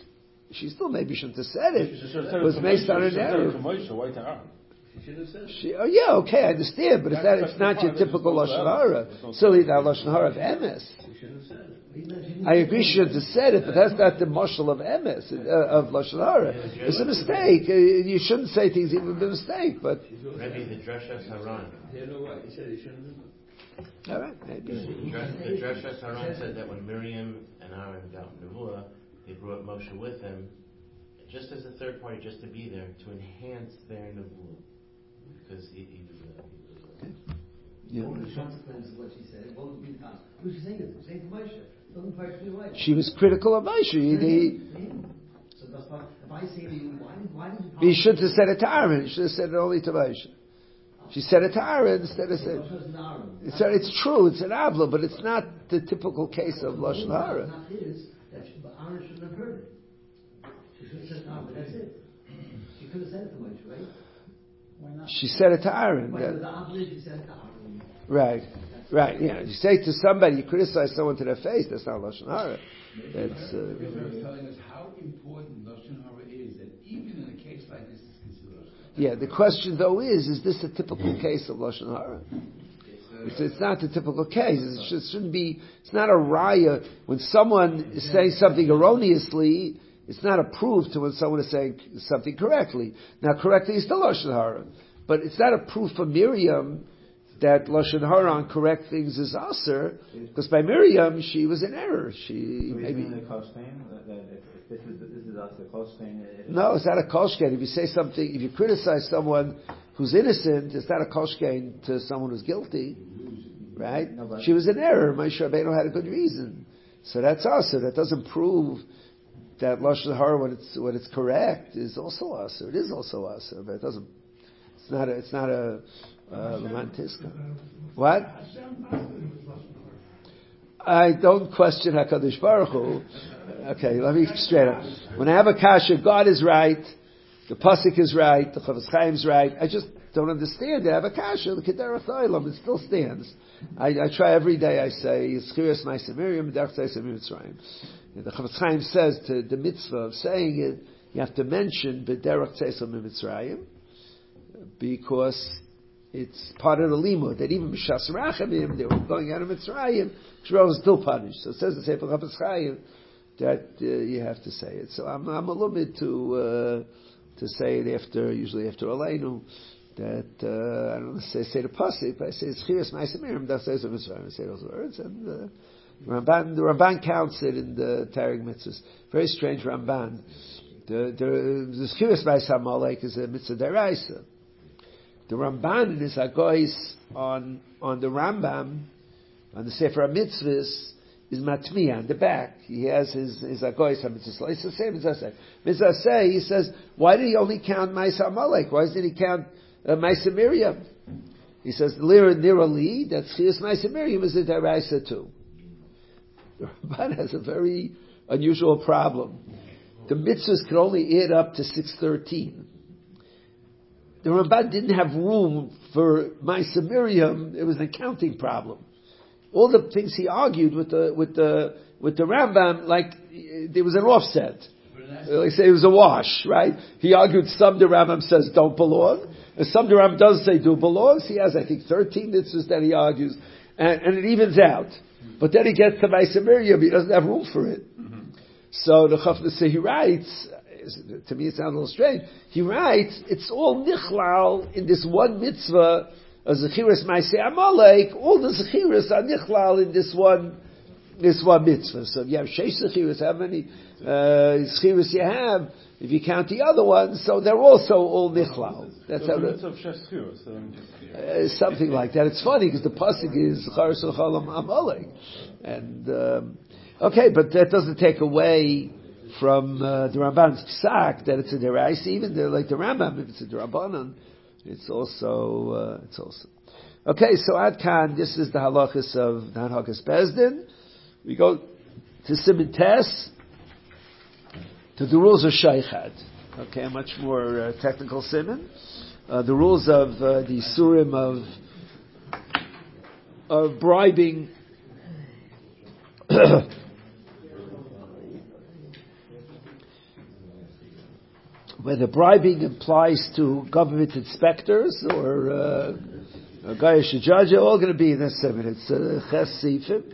she still maybe shouldn't have said it. She should have It said was to based Moshe, on she an should have said error. it to Moshe, why to Aaron? She should have said it. She, oh yeah, okay, I understand, but it's not, That's it's not your the part, typical there's lashon no hara. there's no Silly that lashon hara of emes. She should have said it. He didn't- I agree she should have said it, but that's not the mashal of emes, uh, of lashon hara. It's a mistake. Uh, you shouldn't say things even by mistake, but Maybe the Dreshas Haran. You know what? He said he shouldn't have. all right, maybe. The Dre- the Dreshas Haran said that when Miriam and Aaron got Nevuah, they brought Moshe with them, just as a third party, just to be there, to enhance their Nevuah. Because he, he was... Uh, he was uh, Yeah. What were the consequences of what she said? What would be the consequences? Who's she saying it? Saying to Moshe. Doesn't personally like. She was critical of Moshe. He, he, So that's why, if I say to you, why did, why did you... he should have said it to Aaron. He should have said it only to Moshe. She said it to Aaron instead of saying... It's, it's true, it's an avla, but it's not the typical case of lashon hara. It's not his, that she, but Aaron shouldn't have heard it. She should have said to Aaron, but that's it. She could have said it to Moshe, right? Why not? She said it to Aaron. But that- with the avla, she said it to Aaron. Right, right. Yeah, you say to somebody, you criticize someone to their face. That's not lashon hara. That's uh, Because I was telling us how important lashon hara is, that even in a case like this, it's considered. yeah. The question though is: is this a typical case of lashon hara? It's, it's not the typical case. It, should, shouldn't be. It's not a raya when someone is saying something erroneously. It's not a proof to when someone is saying something correctly. Now, correctly is still lashon hara, but it's not a proof for Miriam that lashon hara on correct things is aser, because by Miriam she was in error. She So maybe the koshkein, that, that if, if this is this is also koshkein. no, it's not a koshkein. If you say something, if you criticize someone who's innocent, it's not a koshkein to someone who's guilty, right? No, She was in error. Moshe Rabbeinu had a good reason, so that's aser. That doesn't prove that lashon hara when it's when it's correct is also aser. It is also aser, but it doesn't. It's not a. It's not a. Uh, Lamantiska. What? I don't question HaKadosh Baruch Hu. Okay, let me straight up. When I have a kasha, God is right, the pasuk is right, the Chavetz Chaim is right. I just don't understand it. I have a kasha, the Kederach Olam, it still stands. I, I try every day. I say Yitzchiras Ma'aseh Miriam, Derech Tzeisim Mitzrayim. The Chavetz Chaim says to the mitzvah of saying it, you have to mention B'derech Tzeisim Mitzrayim because it's part of the limud that even b'shas rachamim they were going out of Mitzrayim. Shmuel was still punished. So it says the Sefer Chavetz Chaim that uh, you have to say it. So I'm I'm a little bit to uh, to say it after usually after Aleinu that uh, I don't want to say say the pasuk, but I say it's Chiras Ma'aseh Miriam that says of Mitzrayim. I say those words and uh, Ramban the Ramban counts it in the Tarek mitzvahs. Very strange Ramban. The the the Chiras Ma'aseh Amalek is a mitzvah deraisa. The Ramban in his Hagois on on the Rambam on the Sefer HaMitzvahs is Matmiya on the back. He has his his Hagois HaMitzvahs. It's the same as I say. Mitzvah say he says, why did he only count Ma'aseh Amalek? Why didn't he count uh, Ma'aseh Miriam? He says Lira Nira Li that Chias Ma'aseh Miriam is a deraisa too. The Ramban has a very unusual problem. The mitzvahs can only add up to six thirteen. The Ramban didn't have room for Ma'aseh Miriam. It was an accounting problem. All the things he argued with the with the with the Rambam, like there was an offset. Like say it was a wash, right? He argued some the Rambam says don't belong, and some the Rambam does say do belongs. He has I think thirteen mitzvahs that he argues, and, and it evens out. But then he gets to Ma'aseh Miriam, he doesn't have room for it. Mm-hmm. So the Chafetz say he writes. To me, it sounds a little strange. He writes, it's all nichlal in this one mitzvah, a zechiras ma'aseh Amalek. All the zechiras are nichlal in this one, this one mitzvah. So if you have sheish zechiras, how many uh, zechiras you have? If you count the other ones, so they're also all nichlal. That's so how the mitzvah of shesh so uh, something like that. It's funny because the pasuk is charas l'chalam Amalek, and um, okay, but that doesn't take away from uh, the Ramban's psak that it's a deraisa, even the, like the Rambam, if it's a derabanan, it's also uh, it's also okay. So ad kan, this is the halachas of the Hanhakas Bezdin. We go to Siman Tes to the rules of Sheichad. Okay, a much more uh, technical siman. Uh, the rules of uh, the surim of of bribing. whether bribing applies to government inspectors or uh, a guy should judge, are all going to be in this seven. It's uh, Ches Sifim.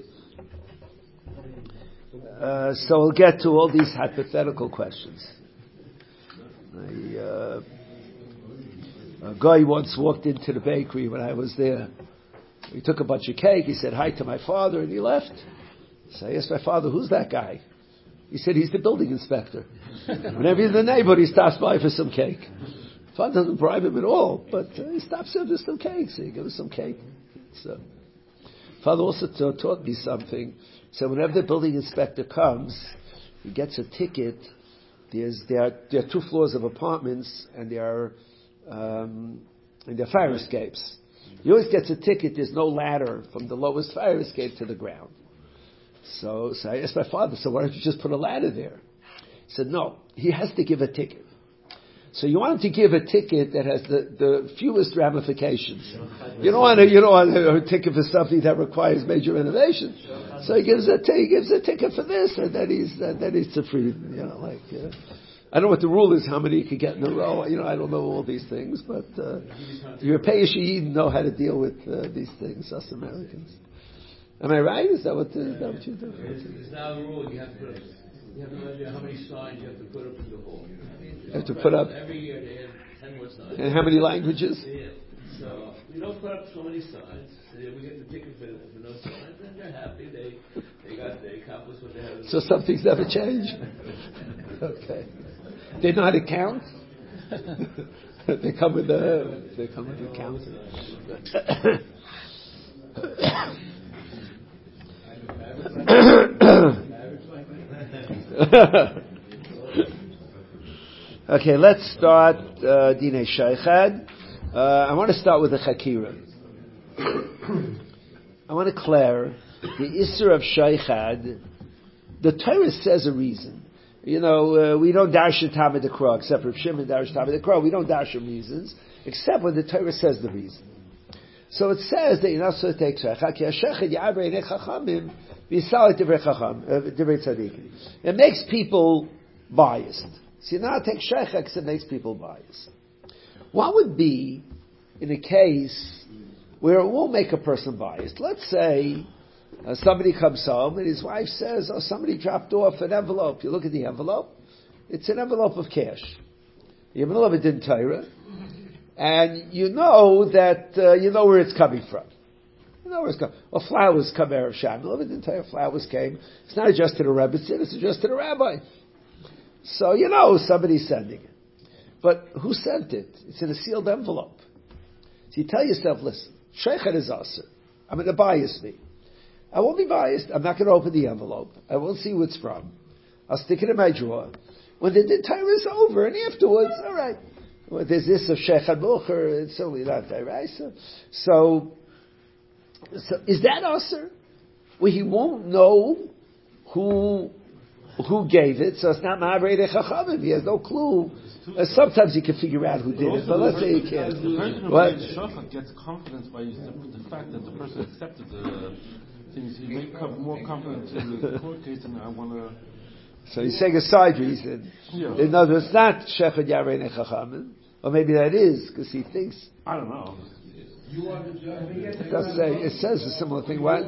Uh, so we'll get to all these hypothetical questions. I, uh, a guy once walked into the bakery when I was there. He took a bunch of cake. He said hi to my father, and he left. So I asked my father, "Who's that guy?" He said, "He's the building inspector. Whenever he's in the neighborhood, he stops by for some cake." Father doesn't bribe him at all, but uh, he stops in for some cake. So he gives him some cake. So Father also t- taught me something. So whenever the building inspector comes, he gets a ticket. There's there are, there are two floors of apartments, and there are um, and there are fire escapes. He always gets a ticket. There's no ladder from the lowest fire escape to the ground. So, so I asked my father, so why don't you just put a ladder there? He said, no, he has to give a ticket. So you want him to give a ticket that has the, the fewest ramifications. You don't want to, you don't want a ticket for something that requires major renovation. So he gives a, t- he gives a ticket for this, and then he's, uh, then he's to free, you know, like, uh, I don't know what the rule is, how many you can get in a row. You know, I don't know all these things, but, uh, your Peish know how to deal with, uh, these things, us Americans. Am I right? Is that what, uh, is that what you do? It's now the rule, you have to put up, you have no idea how many signs you have to put up in the hall. You have to put up. Every year they add ten more signs. And how many languages? Yeah. So you don't put up so many signs. So we get the ticket for, for no signs, and they're happy. They they got they accomplished what they had. So some things never change. Okay. They know how to count. They come with the they come with the counting. Okay, let's start uh, Dinei Sheichad. Uh, I want to start with the Chakira. I want to declare the Isser of Sheichad. The Torah says a reason. You know, uh, we don't darshan Tamid the Krah, except for Shimon darshan Tamid the Krah. We don't darshan reasons, except when the Torah says the reason. So it says that you're not supposed to take Sheichad. Ki Hashechad Ya'abrei Nech Chachamim V'Yisal Divrei Chacham Divrei Tzadikim. It makes people biased. So you not take Sheichad because it makes people biased. What would be in a case where it won't make a person biased? Let's say uh, somebody comes home and his wife says, "Oh, somebody dropped off an envelope." You look at the envelope; it's an envelope of cash. You have a din Torah, and you know that uh, you know where it's coming from. You know where it's coming. Well, flowers come Erev Shabbos. The entire flowers came. It's not addressed to the Rebbe; it's addressed to the rabbi. So you know somebody's sending it. But who sent it? It's in a sealed envelope. So you tell yourself, listen, Sheichad is aser. I'm going to bias me. I won't be biased. I'm not going to open the envelope. I won't see who it's from. I'll stick it in my drawer. When the time is over, and afterwards, all right. Well, there's this of Sheichad Bucher, it's only not Dairaisa. So, so, is that aser? Well, he won't know who who gave it, so it's not Ma'abrei Nech Chachamim. He has no clue. Uh, sometimes you can figure out who did it, but let's say you can't. The person who What? made shachar gets confidence by the, the fact that the person accepted the things. He may come more confident in the court case, and I want to. So he's saying a side reason. Yeah. In other words, not Sheichad Ya'abrei Nech Chachamim, or maybe that is because he thinks. I don't know. You are the judge. It does say it says a similar thing. What?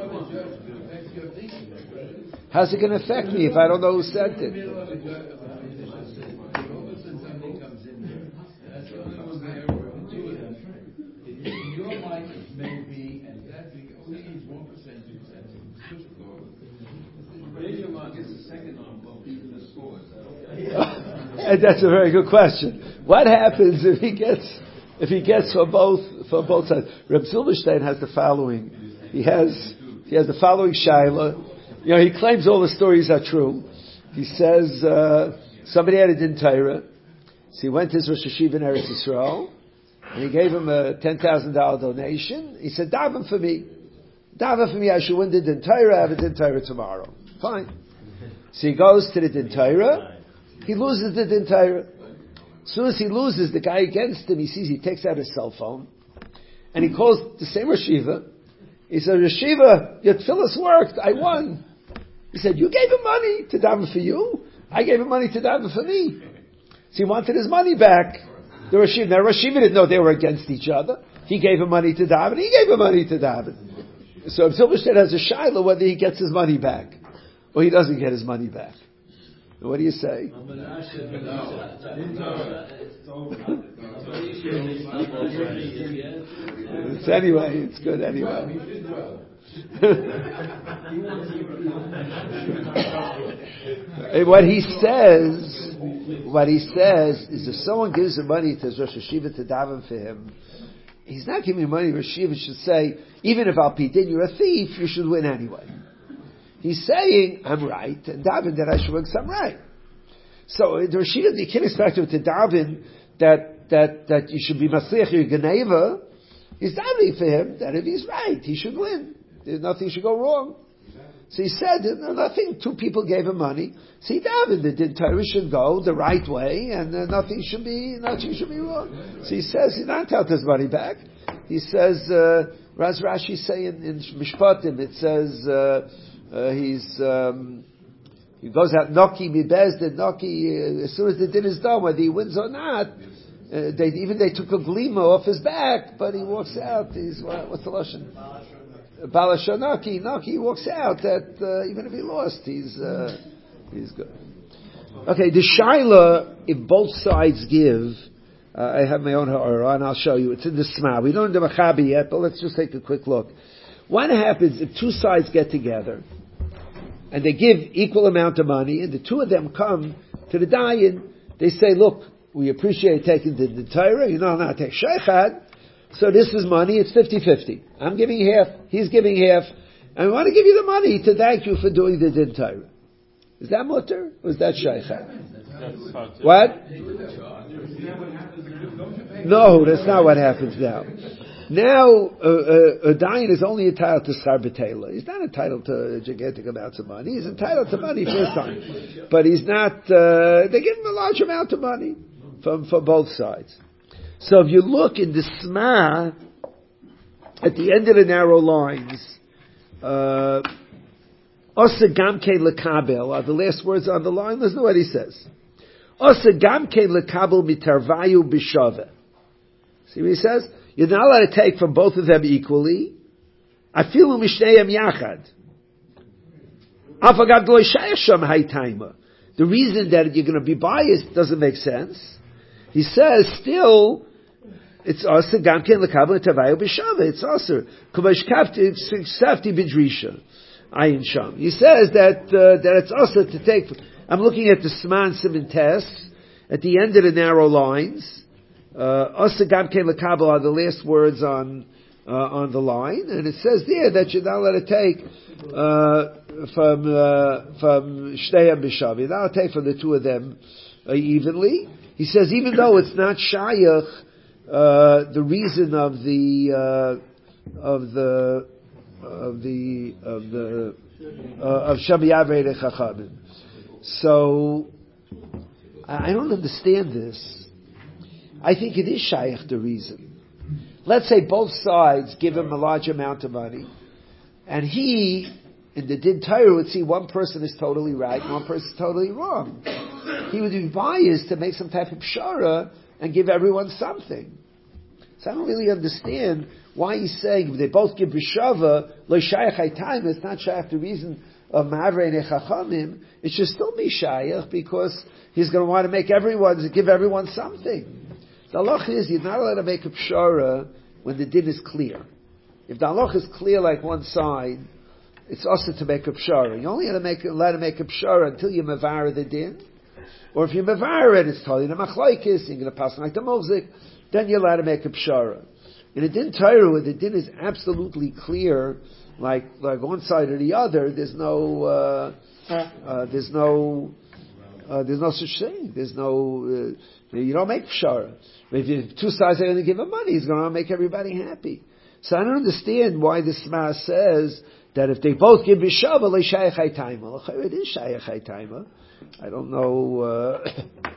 How's it going to affect me if I don't know who sent it? In your mind, it may be, and that only is one percent, two percent. Radio Mark gets the second on both even the scores. And that's a very good question. What happens if he gets if he gets for both for both sides? Reb Silverstein has the following. He has he has the following shaila. You know, he claims all the stories are true. He says uh, somebody had a din Torah, so he went to his Rosh Hashiva in Eretz Yisrael, and he gave him a ten thousand dollar donation. He said, "Daven for me, daven for me. I should win the din Torah. I have a din Torah tomorrow." Fine. So he goes to the din Torah. He loses the din Torah. As soon as he loses, the guy against him, he sees he takes out his cell phone, and he calls the same Rosh Hashiva. He said, "Rosh Hashiva, your tefillas worked. I won." He said, "You gave him money to daven for you. I gave him money to daven for me." So he wanted his money back. The Rosh Yeshiva, now Rosh Yeshiva didn't know they were against each other. He gave him money to David, he gave him money to David. So Zilberstein has a shaila whether he gets his money back or he doesn't get his money back. What do you say? It's anyway, it's good anyway. What he says, what he says is if someone gives him money to Rosh Yeshiva to daven for him, he's not giving money. Rosh Yeshiva should say, even if Al Pi Din you're a thief, you should win anyway. He's saying, I'm right, and daven that I should win because I'm right. So the Rosh Yeshiva, you can't expect him to daven that, that, that you should be Masliach your Geneva. He's davening for him that if he's right, he should win. There's nothing should go wrong. So he said, no, nothing, two people gave him money. So he davened, the Din Torah should go the right way, and uh, nothing should be, nothing should be wrong. So he says, he's not entitled to his money back. He says, uh, Raz Rashi say in, in Mishpatim, it says, uh, uh, he's, um, he goes out, Noki mi bezdin, Noki, uh, as soon as the din is done, whether he wins or not, uh, they, even they took a glima off his back, but he walks out, he's, what, what's the Lashon? Balashonaki, Noki, he walks out that, uh, even if he lost, he's, uh, he's good. Okay, the Shaila, if both sides give, uh, I have my own ha'ara, and I'll show you, it's in the Sma. We don't do Machabi yet, but let's just take a quick look. What happens if two sides get together, and they give equal amount of money, and the two of them come to the Dayan, they say, look, we appreciate taking the, the Torah, you know, I'm not take Sheikhad, so this is money, it's fifty-fifty. I'm giving half, he's giving half, and we want to give you the money to thank you for doing the Din Torah. Is that mutter, or is that Sheikhad? What? No, that's not what happens now. Now, uh, uh, a Dayan is only entitled to Schar B'Teila. He's not entitled to gigantic amounts of money. He's entitled to money for his time. But he's not, uh, they give him a large amount of money from, from both sides. So if you look in the Sma, at the end of the narrow lines, uh, Osa Gamke Lekabel are the last words on the line. Listen to what he says. Osa Gamke Lekabel Mitarvayu B'Shaveh. See what he says? You're not allowed to take from both of them equally. Afilu mishneihem yachad. Afagav lo shayach sham haytaima. The reason that you're going to be biased doesn't make sense. He says, still, it's also gamken lekabel tavayu b'shaveh. It's also kumash kafti safti b'drisha ayin sham. He says that uh, that it's also to take. I'm looking at the Sman Siman Tes at the end of the narrow lines. Asa Gamken Lekabel are the last words on uh, on the line, and it says there that you're not allowed to take uh, from uh, from Shteihem B'Shav. You're not allowed to take from the two of them uh, evenly. He says even though it's not Shayach, uh, the reason of the uh, of the of the of the uh, of Shami Yavrei Chachamim. So I don't understand this. I think it is shaykh the reason. Let's say both sides give him a large amount of money, and he, in the Din Torah, would see one person is totally right, and one person is totally wrong. He would be biased to make some type of pshara and give everyone something. So I don't really understand why he's saying if they both give b'shava, lo shaykh haytayim, it's not shaykh the reason of Ma'avrei Nechachamim. It should still be shaykh because he's going to want to make everyone, give everyone something. The halach is you're not allowed to make a pshara when the din is clear. If the halach is clear like one side, it's also to make a pshara. You only allowed to make, allowed to make a pshara until you mevar the din. Or if you mevar it, it's totally the machlaikis, you're going to pass like the mozik, then you're allowed to make a pshara. In a din Torah, where the din is absolutely clear, like like one side or the other, there's no uh, uh, there's no uh, there's no such thing. There's no uh, you don't make pshara. If you, two sides are going to give him money, he's going to make everybody happy. So I don't understand why the Sma says that if they both give b'shava, le shayach haytaima. It is shayach haytaima. I don't know. Uh,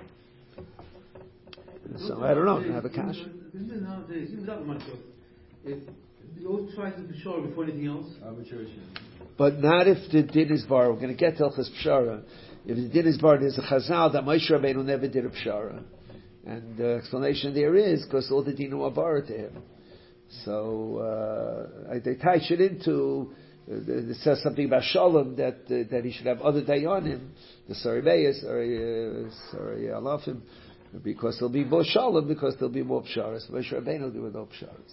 so I don't know. I have a cash. If you always try to be sure before anything else. But not if the din is bar. We're going to get to Hilchos Pshara. If the din is bar, there's a chazal that Moshe Rabbeinu never did a pshara. And the explanation there is because all the dinu are bar to him. So, uh, they touch it into, uh, it says something about Shalom that, uh, that he should have other dayanim, the Saribeyas, or, uh, sorry, Alafim, because there'll be more Shalom, because there'll be more psharas. Moshe Rabbeinu there were no psharas.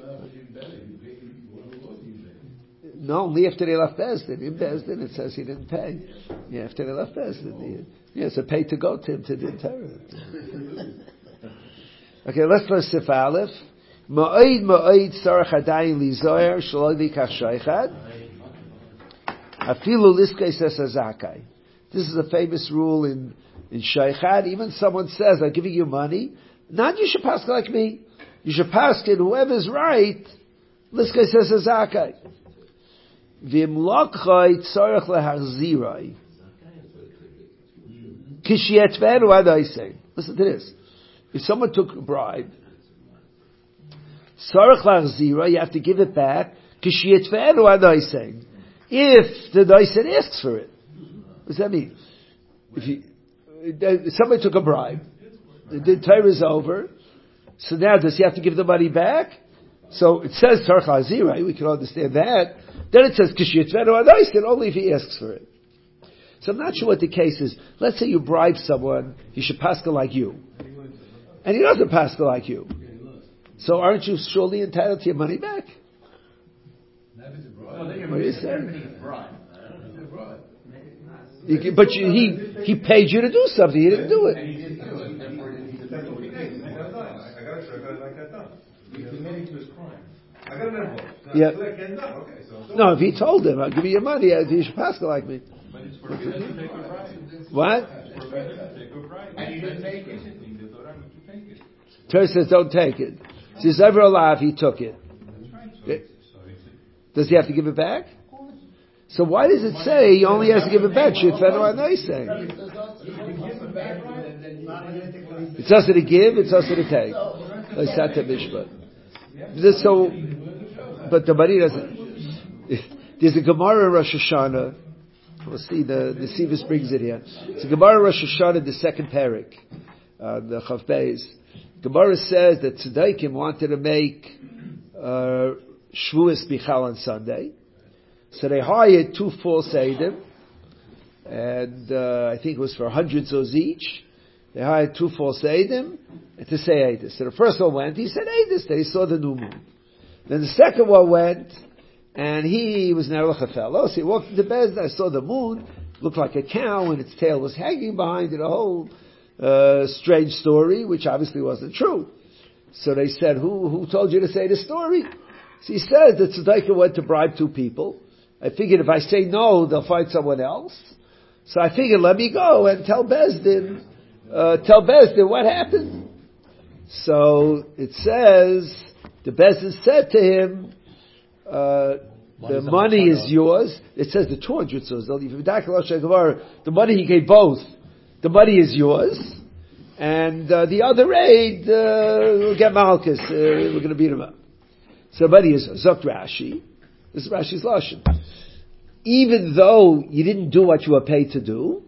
No, only after they left Bezdin. In Bezdin it says he didn't pay. Yeah, after they left Bezdin. Yeah, it's a pay to go to him to the Torah. Okay, let's learn Sif Aleph. Ma'id ma'id sarach adayin li zoyer shelo likach shaychad. Afilu liskei says azakai. This is a famous rule in in shaychad. Even someone says, "I'm giving you money." Not you should pass like me. You should pass it. Whoever's right. Liskei says azakai. V'im lokchay tzarich lehachzirai. Kishiyetvenu adaisei. Listen to this. If someone took a bribe, Sarach lachzira, you have to give it back. Kishiyetvenu adaisei. If the daisen asks for it, what does that mean? If you, somebody took a bribe, the Torah is over. So now, does he have to give the money back? So it says Sarach lachzira. We can understand that. Then it says Kishiyetvenu adaisei, only if he asks for it. So I'm not sure what the case is. Let's say you bribe someone, he should pascal like you. And he doesn't pascal like you. So aren't you surely entitled to your money back? What are you saying? You can, but you, he he paid you to do something. He didn't do it. I got a shirt, I like that done. He made it to his crime. I got an envelope. Yeah. Okay, so, so No, if he told him, I'll give you your money, you should pascal like me. What? And you didn't take it. Torah says don't take it. So he's ever alive, he took it. Does he have to give it back? So why does it say he only has to give it back? It It's also to give, it's also to take. So, but the money doesn't. There's a Gemara in Rosh Hashanah. We'll see, the, the Sivus brings it here. It's a Gemara Rosh Hashanah, the second parak, uh, the Chav Beis. Gemara says that Tzedaikim wanted to make uh, Shvuas Bichal on Sunday. So they hired two false Eidim, and uh, I think it was for one hundred zuz each. They hired two false Eidim to say Eidus. So the first one went, he said Eidus, they saw the new moon. Then the second one went, and he was an Erlich fellow, so he walked into bed, I saw the moon, looked like a cow, and its tail was hanging behind it, a whole uh, strange story, which obviously wasn't true. So they said, who who told you to say the story? So he said that Tzedakah went to bribe two people. I figured if I say no, they'll find someone else. So I figured, let me go and tell Bezdin, uh, tell Bezdin what happened. So it says, the Bezdin said to him, Uh, the money is yours. It says the two hundred zuz. The money he gave both. The money is yours. And uh, the other aid uh, will get Malchus. Uh, we're going to beat him up. So the money is Zok Rashi. This is Rashi's Lashon. Even though you didn't do what you were paid to do,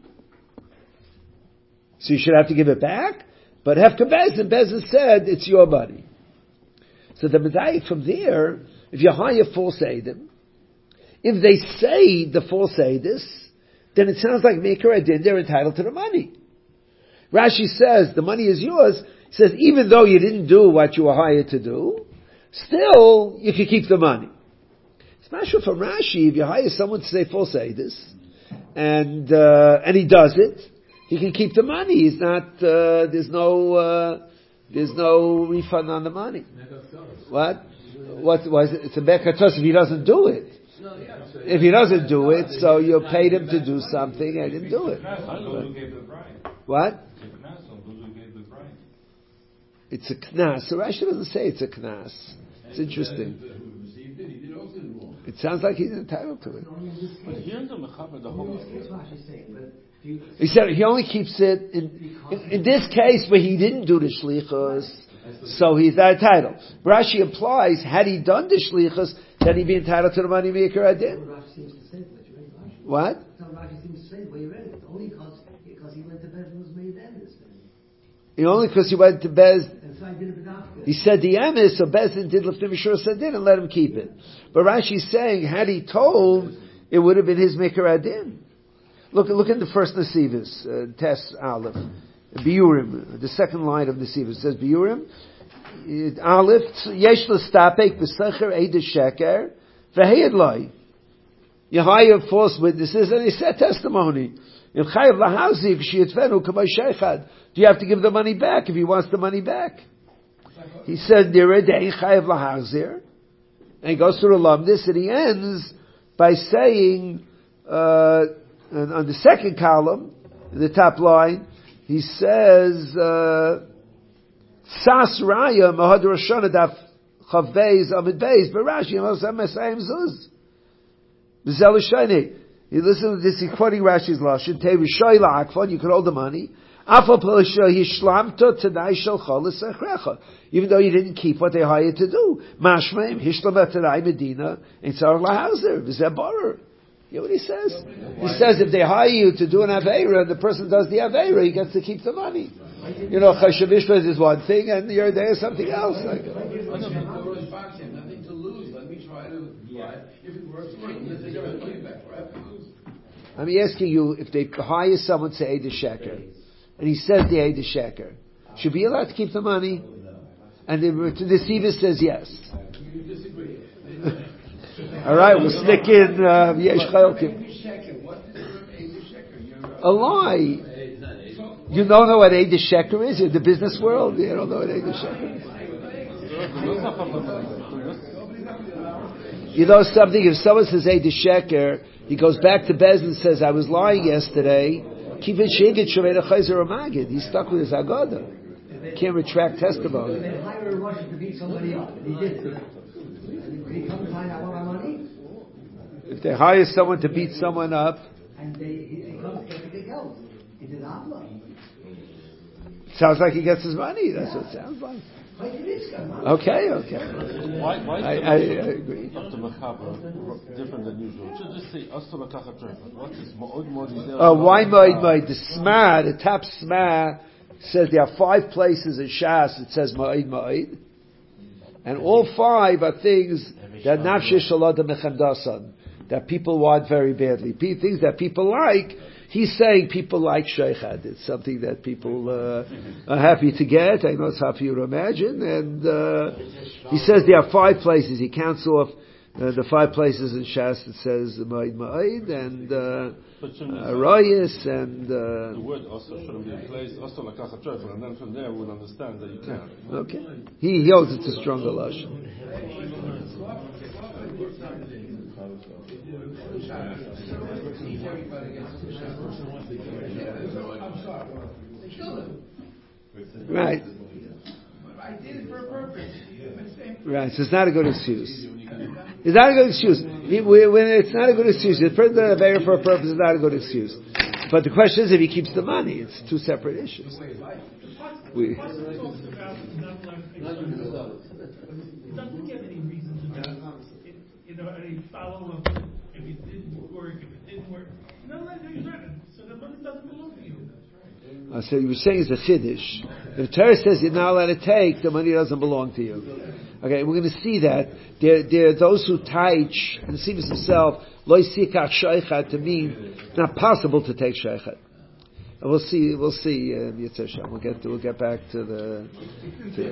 so you should have to give it back. But Hefka Bezin, Bezin said it's your money. So the Medayik from there, if you hire false Eidim, if they say the false Eidus, then it sounds like Maker Adin, they're entitled to the money. Rashi says the money is yours. He says even though you didn't do what you were hired to do, still you can keep the money. It's not sure from Rashi, if you hire someone to say false Eidus, and uh, and he does it, he can keep the money. He's not. Uh, there's no. Uh, there's no refund on the money. What? What was it? It's a bekatos if he doesn't do it. If he doesn't do it, so you paid him to do something and he didn't do it. What? It's a knas. So Rashi doesn't say it's a knas. It's interesting. It sounds like he's entitled to it. He said he only keeps it in, in, in this case where he didn't do the shlichus, so he's not entitled. Rashi implies, had he done the shlichus, then he'd be entitled to the money maker. I did. What? Rashi seems to say the way you read it. Only because because he went to bed and was made emes. He only because he went to Bez. And so I did it b'dafka. He said the emes, so Bezin did Lefnim Mishur Sadin and let him keep it. But Rashi's saying, had he told, it would have been his Mikar Adin. Look, look at the first Nesivus, uh, Tes Aleph. Biurim, the second line of Nesivus. It says Biurim, uh, Aleph, Yesh L'stapek B'secher Eid Sheker, V'heyed Loi. You hire false witnesses and he said testimony. Do you have to give the money back if he wants the money back? He said, and he goes through the lumdis, and he ends by saying, uh, on the second column, in the top line, he says, Sas Raya Mahad Roshana Daf Chav Beis Amid Beis Barashi Mosam Mesayim Zuz. B'zel Shani. You listen to this, he's quoting Rashi's lashon. Tei Rishoy la'akfon, you could hold the money. Afal Pelisha Hishlamta Tadai Shalcha L'Sechrecha. Even though you didn't keep what they hired to do. Mashmeim Hishlam Tadai Medina and Tzarech Lahauser V'zeh Barer. You know what he says? He says if they hire you to do an Aveira and the person does the Aveira, he gets to keep the money. You know, Chashav Ishvaz is one thing and you're there is something else. Like, nothing to lose. Let me try to buy. If it works, great. If they give it money back, right? I'm asking you, if they hire someone to Eid Sheker, and he says the Eid Sheker, should be allowed to keep the money? And the, the Siva says yes. You disagree. All right, we'll stick in uh, Yesh Chalkim. A lie. You don't know what Eid Sheker is in the business world? You don't know what Eid Sheker is? You know something? If someone says Eid Sheker, he goes back to Bez and says, I was lying yesterday. He's stuck with his Agoda. Can't retract testimony. They hire a Russian to beat somebody up, and he did it. And he come to find out what I money. If they hire someone to beat someone up, and they, he, he comes to get the help. He did not lie. Sounds like he gets his money. That's what it sounds like. Okay, okay. Why, why is I, the I, I agree. After Mechaber different than usual? Just, just say Astor Lakachat Trefah. What is Ma'od Ma'od? Oh, why Ma'od Ma'od? The Sma, the top Sma says there are five places in Shas it says Ma'od Ma'od, and all five are things that Nafshe Shalada Mechandasan, that people want very badly. Things that people like. He's saying people like Sheikhad. It's something that people uh, are happy to get. I know it's hard for you to imagine. And uh, he says there are five places. He counts off uh, the five places in Shas that says Ma'id Ma'id and uh, Arayis and... Uh, the word also shouldn't be in place. Also Lakachat Trefah. And then from there we'll understand that you can. Okay. He, he holds it's a stronger lashon. Right. I did it for a purpose. Right, so it's not a good excuse. It's not a good excuse. When it's not a good excuse, the person that avail for a purpose is not a good excuse. But the question is if he keeps the money. It's two separate issues. We, It doesn't give any reason to do it. You know, any follow-up. If it didn't work, if it didn't work. No, no, you read it. So the money doesn't belong to you. Uh, so you were saying it's a chiddush. If Torah says you're not allowed to take, the money doesn't belong to you. Okay, we're going to see that. There, there are those who taich, and see this himself, lo yisikach sheichat, to mean it's not possible to take sheichat. And we'll see, we'll see, uh, Yitzhak Shem. We'll get, to, we'll get back to the, to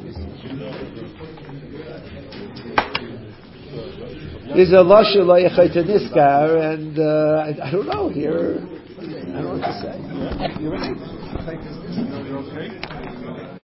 There's a lashon lo yechayt niskar, and, uh, I, I don't know, here, I don't know what to say. You ready?